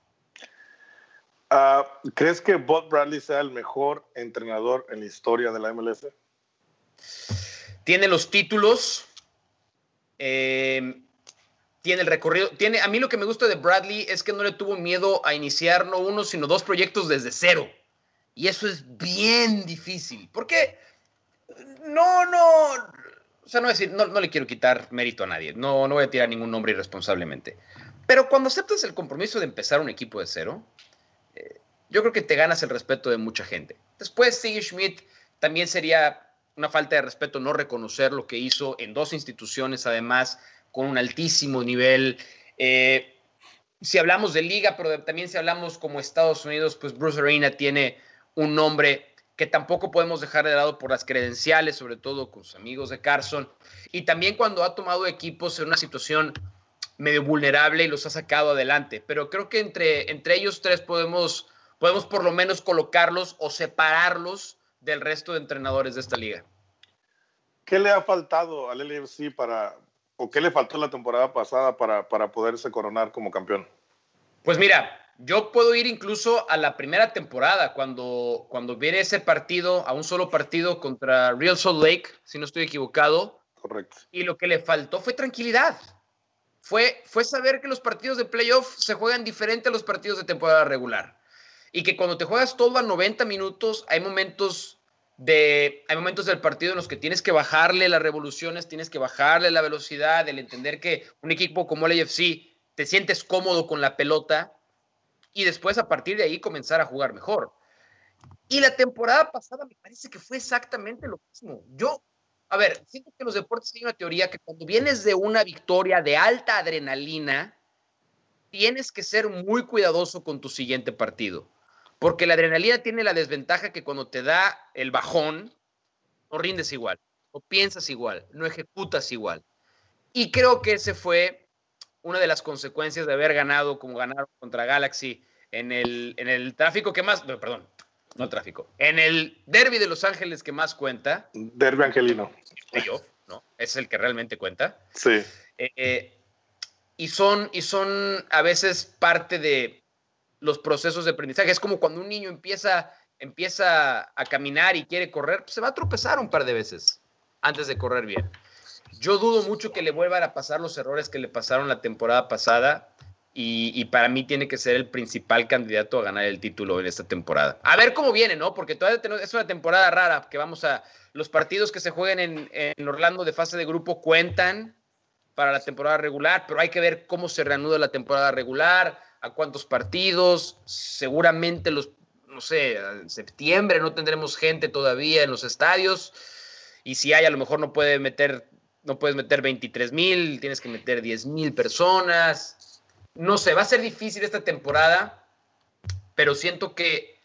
Uh, ¿Crees que Bob Bradley sea el mejor entrenador en la historia de la M L S? Tiene los títulos, eh, tiene el recorrido. Tiene, a mí lo que me gusta de Bradley es que no le tuvo miedo a iniciar no uno, sino dos proyectos desde cero. Y eso es bien difícil. Porque no, no, o sea, no, decir, no, no le quiero quitar mérito a nadie. No, no voy a tirar ningún nombre irresponsablemente. Pero cuando aceptas el compromiso de empezar un equipo de cero, eh, yo creo que te ganas el respeto de mucha gente. Después, Sigi Schmidt también sería una falta de respeto no reconocer lo que hizo en dos instituciones, además, con un altísimo nivel. Eh, si hablamos de liga, pero también si hablamos como Estados Unidos, pues Bruce Arena tiene un nombre que tampoco podemos dejar de lado por las credenciales, sobre todo con sus amigos de Carson. Y también cuando ha tomado equipos en una situación medio vulnerable y los ha sacado adelante. Pero creo que entre, entre ellos tres podemos, podemos por lo menos colocarlos o separarlos del resto de entrenadores de esta liga. ¿Qué le ha faltado al L A F C para, o qué le faltó la temporada pasada para, para poderse coronar como campeón? Pues mira, yo puedo ir incluso a la primera temporada, cuando, cuando viene ese partido, a un solo partido contra Real Salt Lake, si no estoy equivocado. Correcto. Y lo que le faltó fue tranquilidad. Fue, fue saber que los partidos de playoff se juegan diferente a los partidos de temporada regular. Y que cuando te juegas todo a noventa minutos, hay momentos, de, hay momentos del partido en los que tienes que bajarle las revoluciones, tienes que bajarle la velocidad, el entender que un equipo como el A F C te sientes cómodo con la pelota y después a partir de ahí comenzar a jugar mejor. Y la temporada pasada me parece que fue exactamente lo mismo. Yo, a ver, siento que en los deportes hay una teoría que cuando vienes de una victoria de alta adrenalina, tienes que ser muy cuidadoso con tu siguiente partido. Porque la adrenalina tiene la desventaja que cuando te da el bajón, no rindes igual, no piensas igual, no ejecutas igual. Y creo que ese fue una de las consecuencias de haber ganado como ganaron contra Galaxy en el, en el tráfico que más, no, perdón, no el tráfico, en el derby de Los Ángeles que más cuenta. Derby angelino. Playoff, ¿no? Es el que realmente cuenta. Sí. Eh, y, son, y son a veces parte de los procesos de aprendizaje. Es como cuando un niño empieza, empieza a caminar y quiere correr, pues se va a tropezar un par de veces antes de correr bien. Yo dudo mucho que le vuelvan a pasar los errores que le pasaron la temporada pasada y, y para mí tiene que ser el principal candidato a ganar el título en esta temporada. A ver cómo viene, ¿no? Porque todavía tenemos, es una temporada rara que vamos a... Los partidos que se jueguen en, en Orlando de fase de grupo cuentan para la temporada regular, pero hay que ver cómo se reanuda la temporada regular, a cuántos partidos, seguramente los, no sé, en septiembre no tendremos gente todavía en los estadios y si hay a lo mejor no puede meter... No puedes meter veintitrés mil, tienes que meter diez mil personas. No sé, va a ser difícil esta temporada, pero siento que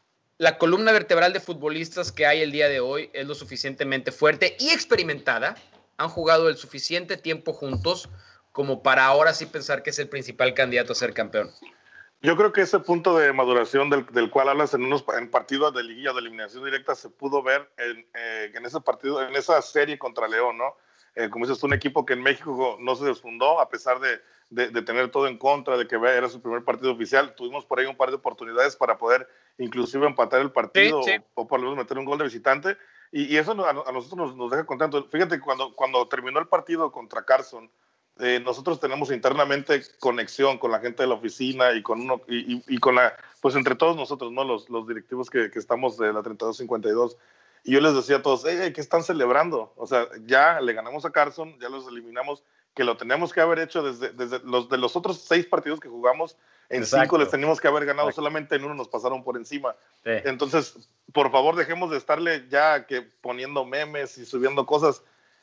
la columna vertebral de futbolistas que hay el día de hoy es lo suficientemente fuerte y experimentada. Han jugado el suficiente tiempo juntos como para ahora sí pensar que es el principal candidato a ser campeón. Yo creo que ese punto de maduración del, del cual hablas en unos en partidos de liguilla de eliminación directa se pudo ver en, eh, en ese partido, en esa serie contra León, ¿no? Eh, como dices, un equipo que en México no se desfundó a pesar de, de, de tener todo en contra, de que era su primer partido oficial. Tuvimos por ahí un par de oportunidades para poder inclusive empatar el partido sí, sí. O, o por lo menos meter un gol de visitante. Y, y eso a, a nosotros nos, nos deja contentos. Fíjate, cuando, cuando terminó el partido contra Carson, eh, nosotros tenemos internamente conexión con la gente de la oficina y con, uno, y, y, y con la, pues entre todos nosotros, ¿no? Los, los directivos que, que estamos de la treinta y dos cincuenta y dos. Y yo les decía a todos, hey, ¿qué están celebrando? O sea, ya le ganamos a Carson, ya los eliminamos, que lo tenemos que haber hecho desde, desde los de los otros seis partidos que jugamos, en Exacto. cinco les teníamos que haber ganado, Exacto. solamente en uno nos pasaron por encima. Sí. Entonces, por favor, dejemos de estarle ya que poniendo memes y subiendo cosas.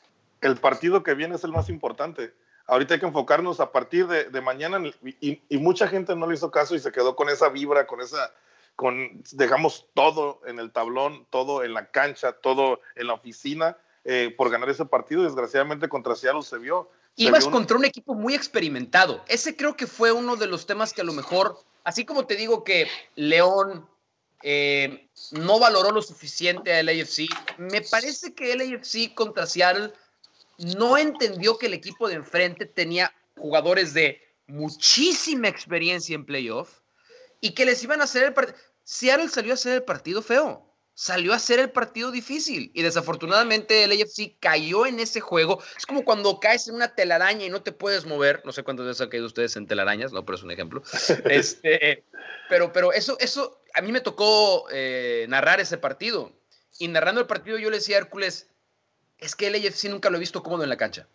El partido que viene es el más importante. Ahorita hay que enfocarnos a partir de, de mañana, y, y mucha gente no le hizo caso y se quedó con esa vibra, con esa... Con, dejamos todo en el tablón, todo en la cancha, todo en la oficina eh, por ganar ese partido. Desgraciadamente contra Seattle se vio. Se Ibas vio un... contra un equipo muy experimentado. Ese creo que fue uno de los temas que a lo mejor, así como te digo que León eh, no valoró lo suficiente al A F C, me parece que el A F C contra Seattle no entendió que el equipo de enfrente tenía jugadores de muchísima experiencia en playoff y que les iban a hacer el partido. Seattle salió a hacer el partido feo, salió a hacer el partido difícil y desafortunadamente el A F C cayó en ese juego. Es como cuando caes en una telaraña y no te puedes mover. No sé cuántas veces han caído ustedes en telarañas, no, pero es un ejemplo. Este, pero, pero eso, eso, a mí me tocó eh, narrar ese partido y narrando el partido yo le decía a Hércules, es que el A F C nunca lo he visto cómodo en la cancha.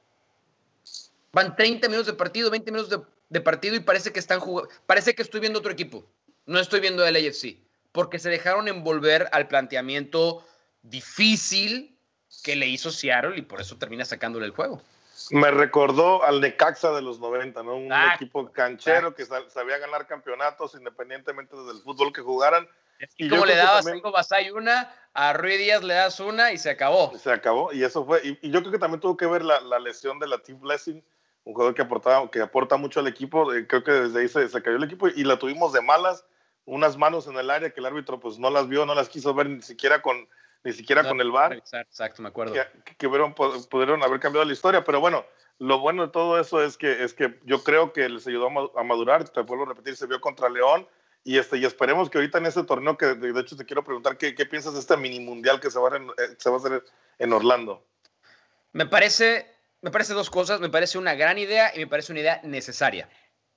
Van treinta minutos de partido, veinte minutos de, de partido y parece que están jugando, parece que estoy viendo otro equipo. No estoy viendo el A F C, porque se dejaron envolver al planteamiento difícil que le hizo Seattle y por eso termina sacándole el juego. Me recordó al Necaxa de los noventa, ¿no? Un ah, equipo canchero ah. que sabía ganar campeonatos independientemente del fútbol que jugaran. Y, y como le dabas a Cinco Basay una, a Rui Díaz le das una y se acabó. Se acabó, y eso fue. Y, y yo creo que también tuvo que ver la, la lesión de la Team Blessing, un jugador que, aportaba, que aporta mucho al equipo. Eh, creo que desde ahí se, se cayó el equipo y, y la tuvimos de malas. Unas manos en el área que el árbitro pues no las vio, no las quiso ver ni siquiera con, ni siquiera no, con el V A R. Exacto, exacto, me acuerdo. Que, que hubieron, pudieron haber cambiado la historia, pero bueno, lo bueno de todo eso es que, es que yo creo que les ayudó a madurar, te vuelvo a repetir, se vio contra León, y, este, y esperemos que ahorita en ese torneo, que de, de hecho te quiero preguntar, ¿qué, qué piensas de este mini mundial que se va, a, se va a hacer en Orlando? Me parece me parece dos cosas. Me parece una gran idea y me parece una idea necesaria.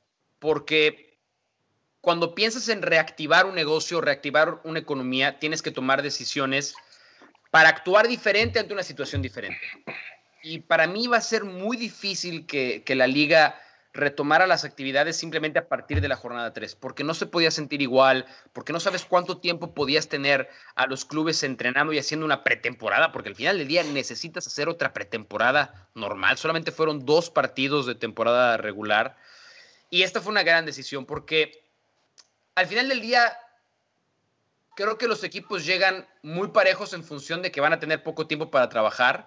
Porque cuando piensas en reactivar un negocio, reactivar una economía, tienes que tomar decisiones para actuar diferente ante una situación diferente. Y para mí va a ser muy difícil que, que la liga retomara las actividades simplemente a partir de la jornada tres, porque no se podía sentir igual, porque no sabes cuánto tiempo podías tener a los clubes entrenando y haciendo una pretemporada, porque al final del día necesitas hacer otra pretemporada normal. Solamente fueron dos partidos de temporada regular. Y esta fue una gran decisión, porque al final del día creo que los equipos llegan muy parejos en función de que van a tener poco tiempo para trabajar.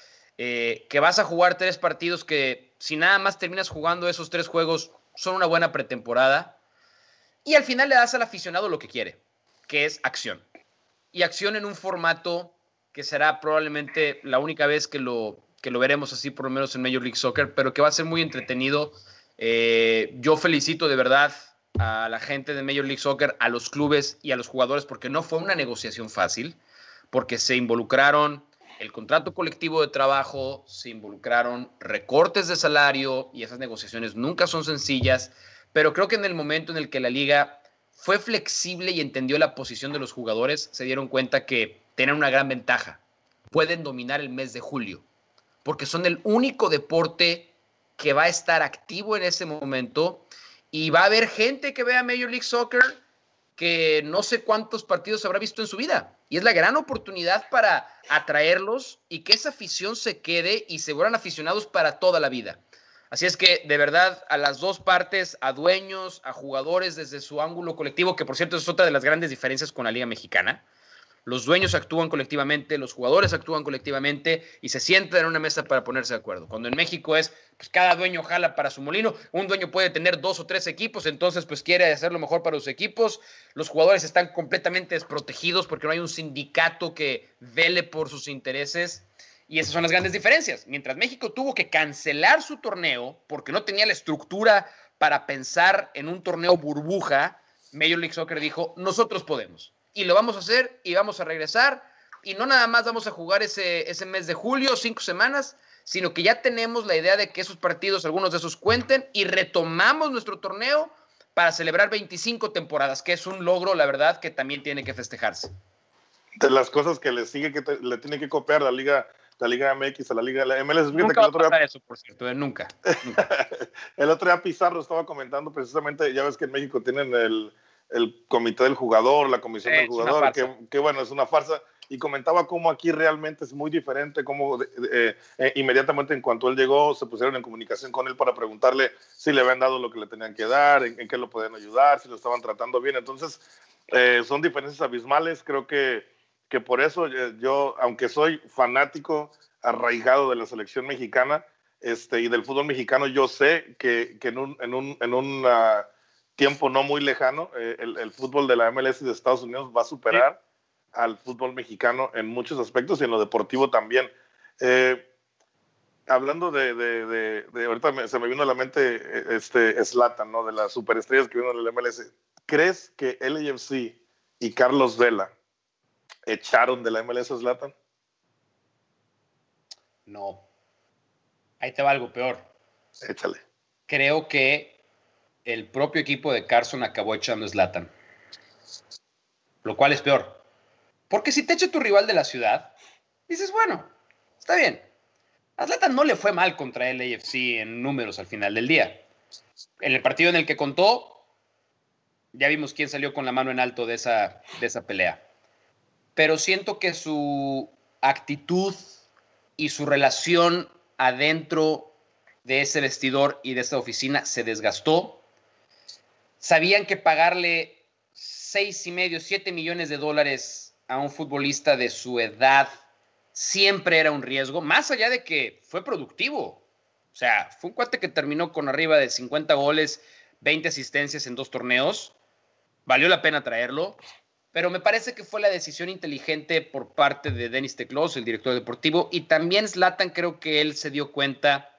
Eh, que vas a jugar tres partidos que si nada más terminas jugando esos tres juegos son una buena pretemporada, y al final le das al aficionado lo que quiere, que es acción, y acción en un formato que será probablemente la única vez que lo, que lo veremos así, por lo menos en Major League Soccer, pero que va a ser muy entretenido. Eh, yo felicito de verdad a la gente de Major League Soccer, a los clubes y a los jugadores, porque no fue una negociación fácil, porque se involucraron el contrato colectivo de trabajo, se involucraron recortes de salario, y esas negociaciones nunca son sencillas, pero creo que en el momento en el que la liga fue flexible y entendió la posición de los jugadores, se dieron cuenta que tienen una gran ventaja. Pueden dominar el mes de julio, porque son el único deporte que va a estar activo en ese momento, y va a haber gente que vea Major League Soccer que no sé cuántos partidos habrá visto en su vida. Y es la gran oportunidad para atraerlos y que esa afición se quede y se vuelvan aficionados para toda la vida. Así es que, de verdad, a las dos partes, a dueños, a jugadores desde su ángulo colectivo, que por cierto es otra de las grandes diferencias con la Liga Mexicana. Los dueños actúan colectivamente, los jugadores actúan colectivamente y se sientan en una mesa para ponerse de acuerdo. Cuando en México es, pues cada dueño jala para su molino, un dueño puede tener dos o tres equipos, entonces pues quiere hacer lo mejor para los equipos. Los jugadores están completamente desprotegidos porque no hay un sindicato que vele por sus intereses. Y esas son las grandes diferencias. Mientras México tuvo que cancelar su torneo porque no tenía la estructura para pensar en un torneo burbuja, Major League Soccer dijo, nosotros podemos. Y lo vamos a hacer y vamos a regresar. Y no nada más vamos a jugar ese, ese mes de julio, cinco semanas, sino que ya tenemos la idea de que esos partidos, algunos de esos cuenten, y retomamos nuestro torneo para celebrar veinticinco temporadas, que es un logro, la verdad, que también tiene que festejarse. De las cosas que le sigue, que te, le tiene que copiar la Liga, la Liga M X a la Liga la M L S. Nunca va a pasar eso, por cierto, ¿eh? nunca. nunca. El otro día Pizarro estaba comentando precisamente, ya ves que en México tienen el, el comité del jugador, la comisión Eh, del jugador, que, que bueno, es una farsa, y comentaba cómo aquí realmente es muy diferente, cómo eh, eh, inmediatamente en cuanto él llegó se pusieron en comunicación con él para preguntarle si le habían dado lo que le tenían que dar, en, en qué lo podían ayudar, si lo estaban tratando bien. Entonces eh, son diferencias abismales. Creo que, que por eso yo, aunque soy fanático arraigado de la selección mexicana este, y del fútbol mexicano, yo sé que, que en un, en un, en un uh, tiempo no muy lejano, eh, el, el fútbol de la M L S de Estados Unidos va a superar sí. al fútbol mexicano en muchos aspectos y en lo deportivo también. Eh, hablando de, de, de, de ahorita me, se me vino a la mente este Zlatan, ¿no? De las superestrellas que vino en el M L S. ¿Crees que L A F C y Carlos Vela echaron de la M L S a Zlatan? No. Ahí te va algo peor. Échale. Creo que el propio equipo de Carson acabó echando a Zlatan. Lo cual es peor. Porque si te echa tu rival de la ciudad, dices, bueno, está bien. A Zlatan no le fue mal contra el L A F C en números al final del día. En el partido en el que contó, ya vimos quién salió con la mano en alto de esa, de esa pelea. Pero siento que su actitud y su relación adentro de ese vestidor y de esa oficina se desgastó. Sabían que pagarle seis y medio, siete millones de dólares a un futbolista de su edad siempre era un riesgo, más allá de que fue productivo. O sea, fue un cuate que terminó con arriba de cincuenta goles, veinte asistencias en dos torneos. Valió la pena traerlo, pero me parece que fue la decisión inteligente por parte de Denis Teclos, el director deportivo, y también Zlatan, creo que él se dio cuenta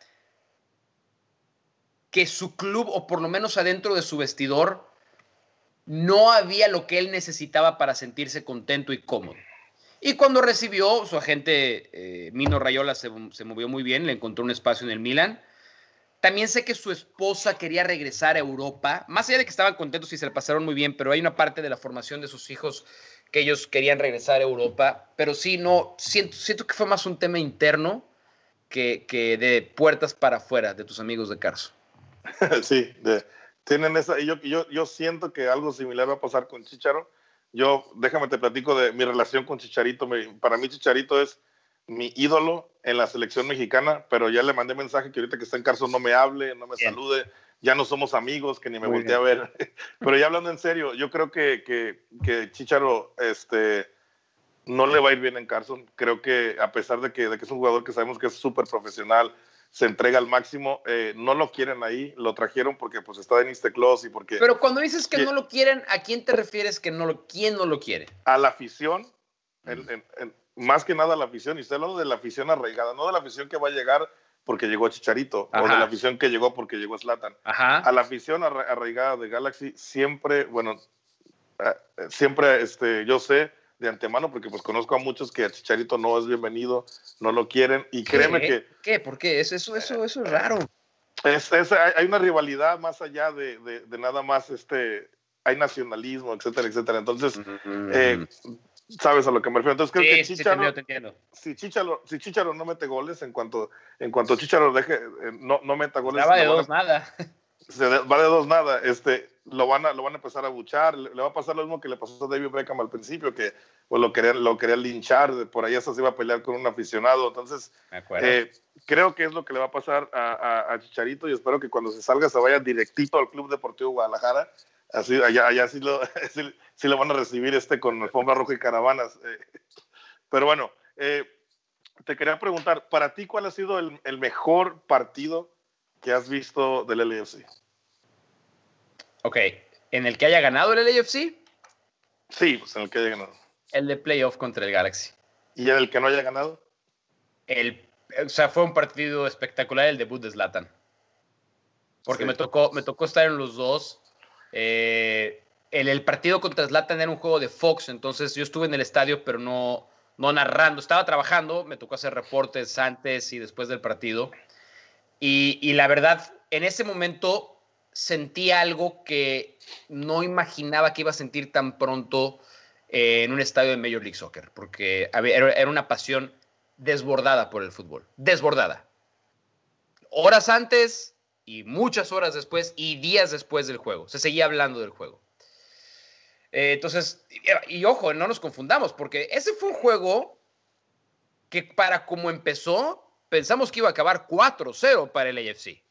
que su club, o por lo menos adentro de su vestidor, no había lo que él necesitaba para sentirse contento y cómodo. Y cuando recibió, su agente eh, Mino Raiola se, se movió muy bien, le encontró un espacio en el Milan. También sé que su esposa quería regresar a Europa, más allá de que estaban contentos y se la pasaron muy bien, pero hay una parte de la formación de sus hijos que ellos querían regresar a Europa. Pero sí, no, siento, siento que fue más un tema interno que, que de puertas para afuera de tus amigos de Carso. Sí, de, tienen esa, y yo, yo, yo siento que algo similar va a pasar con Chícharo. Yo, déjame te platico de mi relación con Chicharito. Me, para mí Chicharito es mi ídolo en la selección mexicana, pero ya le mandé mensaje que ahorita que está en Carso no me hable, no me bien. salude, ya no somos amigos, que ni me volteé a ver. Pero ya hablando en serio, yo creo que, que, que Chícharo este, no le va a ir bien en Carson. Creo que a pesar de que, de que es un jugador que sabemos que es súper profesional, se entrega al máximo, eh, no lo quieren ahí, lo trajeron porque pues está Denis Teclos y porque... Pero cuando dices que, que no lo quieren, ¿a quién te refieres que no lo, quién no lo quiere? A la afición, mm. en, en, en, más que nada a la afición, y estoy hablando de la afición arraigada, no de la afición que va a llegar porque llegó Chicharito, Ajá. o de la afición que llegó porque llegó Zlatan. Ajá. A la afición arra arraigada de Galaxy siempre, bueno, eh, siempre este, yo sé de antemano, porque pues conozco a muchos que a Chicharito no es bienvenido, no lo quieren, y ¿Qué? créeme que... ¿Qué? ¿Por qué? Eso, eso, eso, eso es raro. Es, es, hay una rivalidad más allá de, de, de nada más, este, hay nacionalismo, etcétera, etcétera. Entonces, mm. eh, sabes a lo que me refiero. Entonces creo sí, que Chícharo, sí, te entiendo, te entiendo. Si Chícharo, si Chícharo no mete goles, en cuanto, en cuanto Chícharo deje, eh, no, no meta goles. Se va de dos, a, nada. Se va de dos, nada. Este, lo, van a, lo van a empezar a buchar. Le, le va a pasar lo mismo que le pasó a David Beckham al principio, que pues, lo querían lo quería linchar, por ahí hasta se iba a pelear con un aficionado. Entonces, eh, creo que es lo que le va a pasar a, a, a Chicharito, y espero que cuando se salga se vaya directito al Club Deportivo Guadalajara. Así, allá, allá sí, lo, sí, sí lo van a recibir este con alfombra roja y caravanas. Eh, pero bueno, eh, te quería preguntar, para ti, ¿cuál ha sido el, el mejor partido que has visto del L A F C? Ok, ¿en el que haya ganado el L A F C? Sí, pues en el que haya ganado. El de playoff contra el Galaxy. ¿Y en el que no haya ganado? El, o sea, fue un partido espectacular el debut de Zlatan. Porque sí. me, tocó, me tocó estar en los dos. Eh, el, el partido contra Zlatan era un juego de Fox, entonces yo estuve en el estadio, pero no, no narrando. Estaba trabajando, me tocó hacer reportes antes y después del partido. Y, y la verdad, en ese momento sentí algo que no imaginaba que iba a sentir tan pronto eh, en un estadio de Major League Soccer, porque era, era una pasión desbordada por el fútbol, desbordada. Horas antes y muchas horas después y días después del juego, se seguía hablando del juego. Eh, entonces, y, y ojo, no nos confundamos, porque ese fue un juego que para como empezó, pensamos que iba a acabar cuatro cero para el A F C.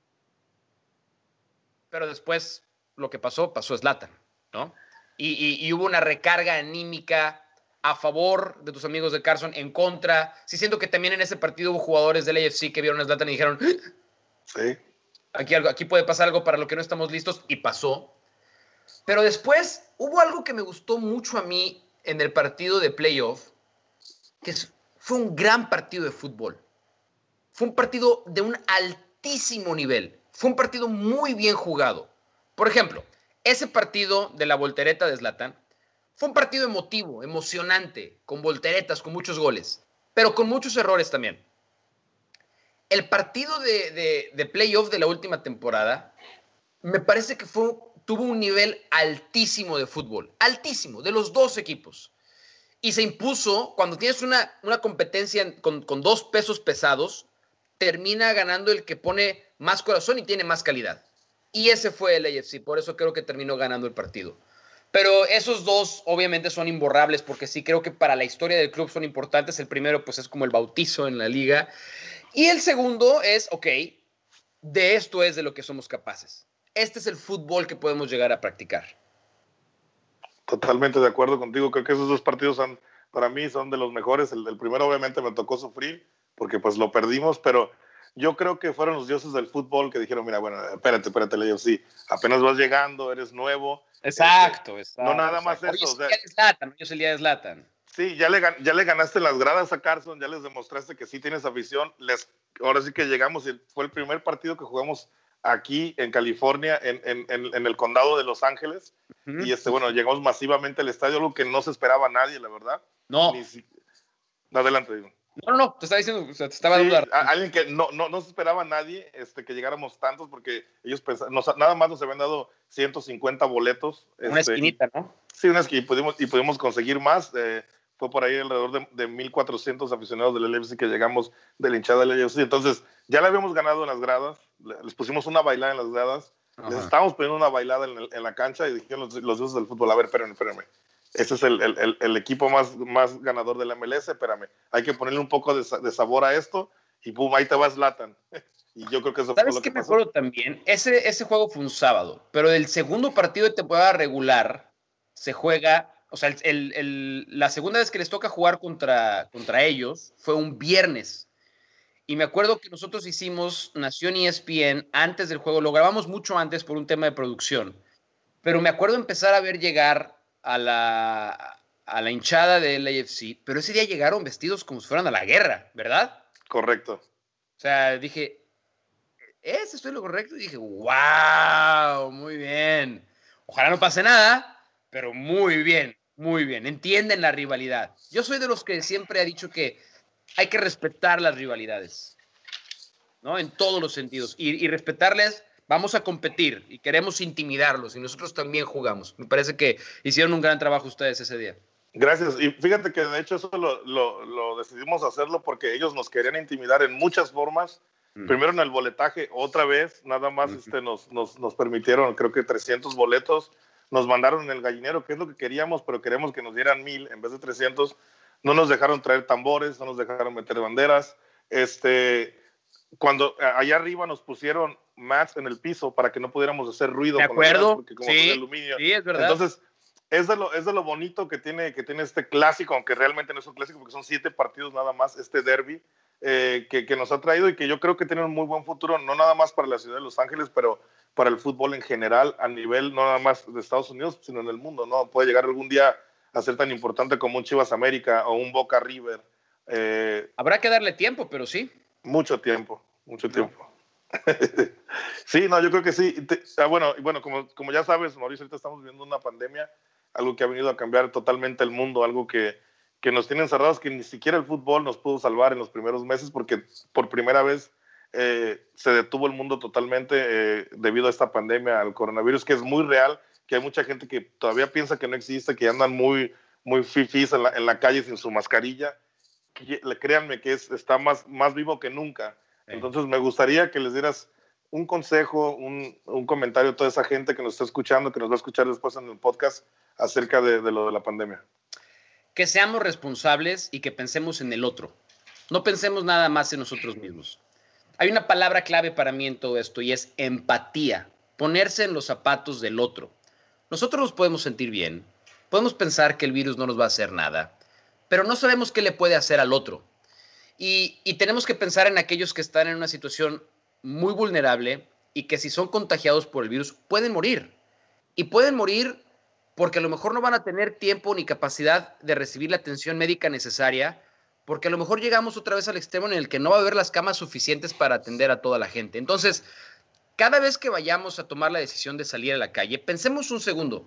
Pero después lo que pasó, pasó Zlatan, ¿no? Y, y, y hubo una recarga anímica a favor de tus amigos de Carson, en contra. Sí siento que también en ese partido hubo jugadores del A F C que vieron a Zlatan y dijeron, sí, aquí, aquí puede pasar algo para lo que no estamos listos, y pasó. Pero después hubo algo que me gustó mucho a mí en el partido de playoff, que fue un gran partido de fútbol. Fue un partido de un altísimo nivel. Fue un partido muy bien jugado. Por ejemplo, ese partido de la voltereta de Zlatan fue un partido emotivo, emocionante, con volteretas, con muchos goles, pero con muchos errores también. El partido de, de, de playoff de la última temporada me parece que fue, tuvo un nivel altísimo de fútbol, altísimo, de los dos equipos. Y se impuso, cuando tienes una, una competencia con, con dos pesos pesados, termina ganando el que pone más corazón y tiene más calidad. Y ese fue el A F C, por eso creo que terminó ganando el partido. Pero esos dos obviamente son imborrables, porque sí creo que para la historia del club son importantes. El primero pues es como el bautizo en la liga. Y el segundo es, ok, de esto es de lo que somos capaces. Este es el fútbol que podemos llegar a practicar. Totalmente de acuerdo contigo. Creo que esos dos partidos son, para mí son de los mejores. El, el primero obviamente me tocó sufrir, porque pues lo perdimos, pero yo creo que fueron los dioses del fútbol que dijeron, mira, bueno, espérate, espérate, le digo, sí, apenas vas llegando, eres nuevo. Exacto, este, exacto. No nada exacto. más eso. Hoy es el día de Zlatan, hoy es el día de Zlatan. Sí, ya le, ya le ganaste las gradas a Carson, ya les demostraste que sí tienes afición. Les, ahora sí que llegamos, y fue el primer partido que jugamos aquí en California, en, en, en, en el condado de Los Ángeles. Uh-huh. Y este, bueno, llegamos masivamente al estadio, algo que no se esperaba a nadie, la verdad. No. Ni si... Adelante, digo. No, no, no, te estaba diciendo, o sea, te estaba sí, dudando. Alguien que no, no, no se esperaba a nadie este, que llegáramos tantos, porque ellos pensaban, nos, nada más nos habían dado ciento cincuenta boletos. Una este, esquinita, y, ¿no? Sí, una esquinita, y pudimos, y pudimos conseguir más. Eh, fue por ahí alrededor de, de mil cuatrocientos aficionados del L A F C que llegamos de la hinchada del L A F C. Entonces, ya le habíamos ganado en las gradas, les pusimos una bailada en las gradas, Ajá. les estábamos poniendo una bailada en, el, en la cancha y dijeron los, los dioses del fútbol, a ver, espérenme, espérenme. Ese es el, el, el equipo más, más ganador de la M L S, espérame, hay que ponerle un poco de, de sabor a esto y pum, ahí te vas Zlatan. Y yo creo que eso ¿Sabes fue lo qué que me pasó. acuerdo también? Ese, ese juego fue un sábado, pero el segundo partido de temporada regular se juega, o sea, el, el, el, la segunda vez que les toca jugar contra, contra ellos fue un viernes. Y me acuerdo que nosotros hicimos Nación E S P N antes del juego, lo grabamos mucho antes por un tema de producción, pero me acuerdo empezar a ver llegar a la, a la hinchada de L A F C, pero ese día llegaron vestidos como si fueran a la guerra, ¿verdad? Correcto. O sea, dije, ¿es estoy lo correcto? Y dije, wow, muy bien. Ojalá no pase nada, pero muy bien, muy bien. Entienden la rivalidad. Yo soy de los que siempre ha dicho que hay que respetar las rivalidades, ¿no? En todos los sentidos. Y, y respetarles, vamos a competir y queremos intimidarlos y nosotros también jugamos. Me parece que hicieron un gran trabajo ustedes ese día. Gracias. Y fíjate que de hecho eso lo, lo, lo decidimos hacerlo porque ellos nos querían intimidar en muchas formas. Mm. Primero en el boletaje, otra vez, nada más mm. este, nos, nos, nos permitieron, creo que trescientos boletos. Nos mandaron en el gallinero, que es lo que queríamos, pero queremos que nos dieran mil en vez de trescientos. No nos dejaron traer tambores, no nos dejaron meter banderas. Este, cuando allá arriba nos pusieron mats en el piso para que no pudiéramos hacer ruido. ¿De acuerdo? Con las porque como sí, son de aluminio. Sí, es verdad. Entonces, es de, lo, es de lo bonito que tiene, que tiene este clásico, aunque realmente no es un clásico porque son siete partidos nada más, este derby eh, que, que nos ha traído y que yo creo que tiene un muy buen futuro, no nada más para la ciudad de Los Ángeles, pero para el fútbol en general, a nivel no nada más de Estados Unidos, sino en el mundo, ¿no? Puede llegar algún día a ser tan importante como un Chivas América o un Boca River. Eh, Habrá que darle tiempo, pero sí. Mucho tiempo, mucho no. tiempo. Sí, no, yo creo que sí. Te, ah, bueno, bueno como, como ya sabes, Mauricio, ahorita estamos viviendo una pandemia, algo que ha venido a cambiar totalmente el mundo, algo que, que nos tiene encerrados, que ni siquiera el fútbol nos pudo salvar en los primeros meses, porque por primera vez eh, se detuvo el mundo totalmente eh, debido a esta pandemia, al coronavirus, que es muy real, que hay mucha gente que todavía piensa que no existe, que andan muy, muy fifís en la, en la calle sin su mascarilla. Que, créanme que es, está más, más vivo que nunca. Entonces me gustaría que les dieras un consejo, un, un comentario a toda esa gente que nos está escuchando, que nos va a escuchar después en el podcast acerca de, de lo de la pandemia. Que seamos responsables y que pensemos en el otro. No pensemos nada más en nosotros mismos. Hay una palabra clave para mí en todo esto y es empatía. Ponerse en los zapatos del otro. Nosotros nos podemos sentir bien, podemos pensar que el virus no nos va a hacer nada, pero no sabemos qué le puede hacer al otro. Y, y tenemos que pensar en aquellos que están en una situación muy vulnerable y que si son contagiados por el virus pueden morir. Y pueden morir porque a lo mejor no van a tener tiempo ni capacidad de recibir la atención médica necesaria, porque a lo mejor llegamos otra vez al extremo en el que no va a haber las camas suficientes para atender a toda la gente. Entonces, cada vez que vayamos a tomar la decisión de salir a la calle, pensemos un segundo.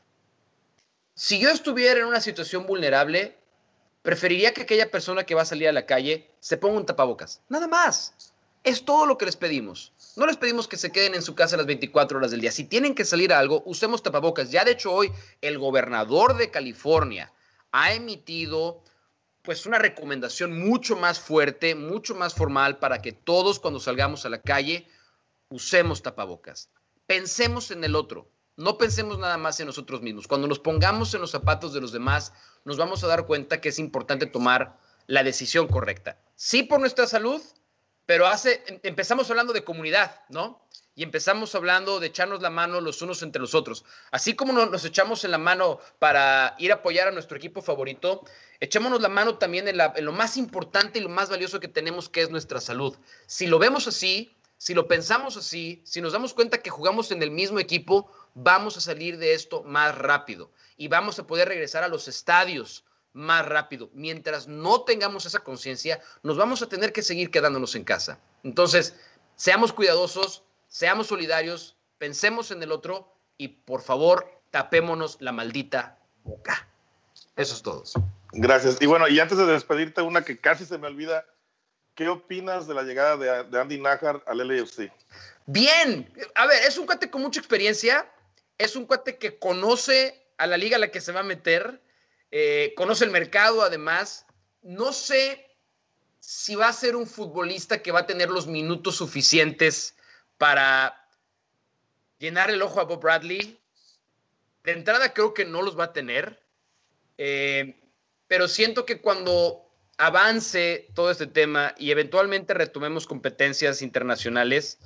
Si yo estuviera en una situación vulnerable, preferiría que aquella persona que va a salir a la calle se ponga un tapabocas. Nada más. Es todo lo que les pedimos. No les pedimos que se queden en su casa las veinticuatro horas del día. Si tienen que salir a algo, usemos tapabocas. Ya de hecho hoy el gobernador de California ha emitido pues una recomendación mucho más fuerte, mucho más formal para que todos cuando salgamos a la calle usemos tapabocas. Pensemos en el otro. No pensemos nada más en nosotros mismos. Cuando nos pongamos en los zapatos de los demás, nos vamos a dar cuenta que es importante tomar la decisión correcta. Sí por nuestra salud, pero hace, empezamos hablando de comunidad, ¿no? Y empezamos hablando de echarnos la mano los unos entre los otros. Así como nos, nos echamos en la mano para ir a apoyar a nuestro equipo favorito, echémonos la mano también en, la, en lo más importante y lo más valioso que tenemos, que es nuestra salud. Si lo vemos así, si lo pensamos así, si nos damos cuenta que jugamos en el mismo equipo, vamos a salir de esto más rápido y vamos a poder regresar a los estadios más rápido. Mientras no tengamos esa conciencia, nos vamos a tener que seguir quedándonos en casa. Entonces, seamos cuidadosos, seamos solidarios, pensemos en el otro y, por favor, tapémonos la maldita boca. Eso es todo. Gracias. Y bueno, y antes de despedirte, una que casi se me olvida, ¿qué opinas de la llegada de, de Andy Nájar al L A F C? Bien. A ver, es un cuate con mucha experiencia, es un cuate que conoce a la liga a la que se va a meter, eh, conoce el mercado además. No sé si va a ser un futbolista que va a tener los minutos suficientes para llenar el ojo a Bob Bradley. De entrada creo que no los va a tener, eh, pero siento que cuando avance todo este tema y eventualmente retomemos competencias internacionales,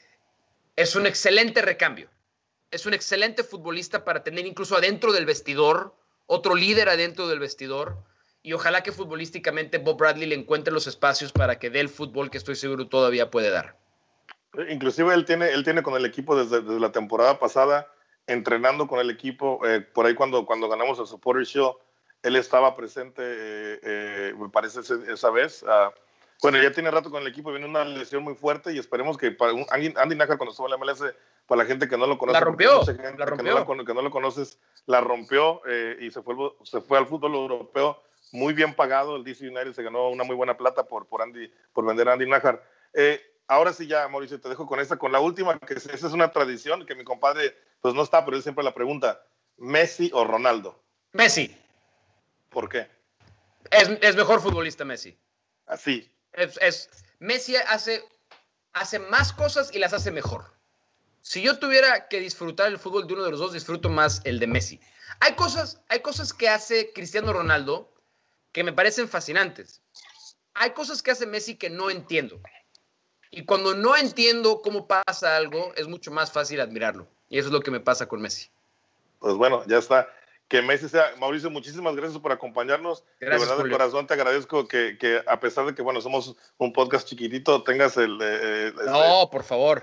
es un excelente recambio. Es un excelente futbolista para tener incluso adentro del vestidor, otro líder adentro del vestidor, y ojalá que futbolísticamente Bob Bradley le encuentre los espacios para que dé el fútbol que estoy seguro todavía puede dar. Inclusive él tiene, él tiene con el equipo desde, desde la temporada pasada, entrenando con el equipo, eh, por ahí cuando, cuando ganamos el Supporter Shield, él estaba presente, eh, eh, me parece ese, esa vez. Uh, bueno, ya tiene rato con el equipo, viene una lesión muy fuerte y esperemos que para un, Andy, Andy Nájar cuando estuvo en la M L S, para la gente que no lo conoce, la rompió, gente la rompió. Que, no la, que no lo conoces, la rompió eh, y se fue, se fue al fútbol europeo, muy bien pagado. El D C United se ganó una muy buena plata por, por, Andy, por vender a Andy Nájar. Eh, ahora sí ya, Mauricio, te dejo con esta, con la última, que esa es una tradición que mi compadre pues no está, pero él siempre la pregunta: ¿Messi o Ronaldo? Messi. ¿Por qué? Es, es mejor futbolista Messi. Así. Es, es, Messi hace, hace más cosas y las hace mejor. Si yo tuviera que disfrutar el fútbol de uno de los dos, disfruto más el de Messi. Hay cosas, hay cosas que hace Cristiano Ronaldo que me parecen fascinantes. Hay cosas que hace Messi que no entiendo. Y cuando no entiendo cómo pasa algo, es mucho más fácil admirarlo. Y eso es lo que me pasa con Messi. Pues bueno, ya está. Que Messi sea. Mauricio, muchísimas gracias por acompañarnos. Gracias, de verdad, Julio. de corazón te agradezco que, que a pesar de que, bueno, somos un podcast chiquitito, tengas el... Eh, no, este, por favor.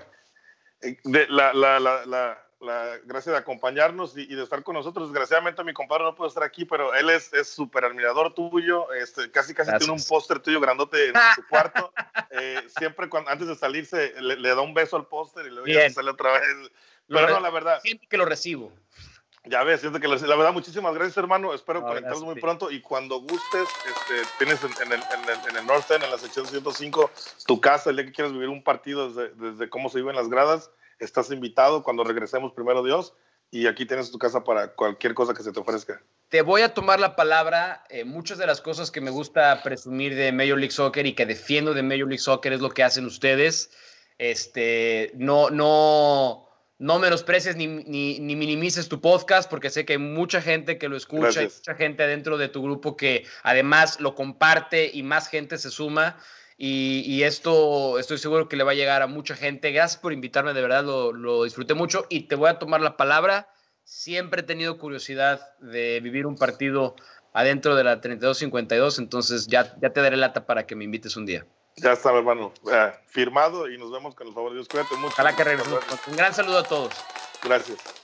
De, la, la, la, la, la gracia de acompañarnos y, y de estar con nosotros. Desgraciadamente mi compadre no puede estar aquí, pero él es súper admirador tuyo. Este, casi casi gracias. Tiene un póster tuyo grandote en su cuarto. Eh, siempre cuando, antes de salirse le, le da un beso al póster y luego ya se sale otra vez. Pero no, la verdad. Siempre que lo recibo. Ya ves, siento que la verdad, muchísimas gracias, hermano. Espero no, conectarnos gracias, muy pronto y cuando gustes, este, tienes en, en, el, en, el, en el North End, en la sección ciento cinco, tu casa, el día que quieras vivir un partido desde, desde cómo se vive en las gradas, estás invitado cuando regresemos, primero Dios, y aquí tienes tu casa para cualquier cosa que se te ofrezca. Te voy a tomar la palabra. Eh, muchas de las cosas que me gusta presumir de Major League Soccer y que defiendo de Major League Soccer es lo que hacen ustedes. Este, no, no... No menosprecies ni, ni, ni minimices tu podcast, porque sé que hay mucha gente que lo escucha, hay mucha gente dentro de tu grupo que además lo comparte y más gente se suma. Y, y esto estoy seguro que le va a llegar a mucha gente. Gracias por invitarme, de verdad lo, lo disfruté mucho y te voy a tomar la palabra. Siempre he tenido curiosidad de vivir un partido adentro de la treinta y dos cincuenta y dos, entonces ya, ya te daré lata para que me invites un día. Ya está, hermano. Uh, firmado y nos vemos con el favor de Dios. Cuídate mucho. Ojalá que regresemos. Un gran saludo a todos. Gracias.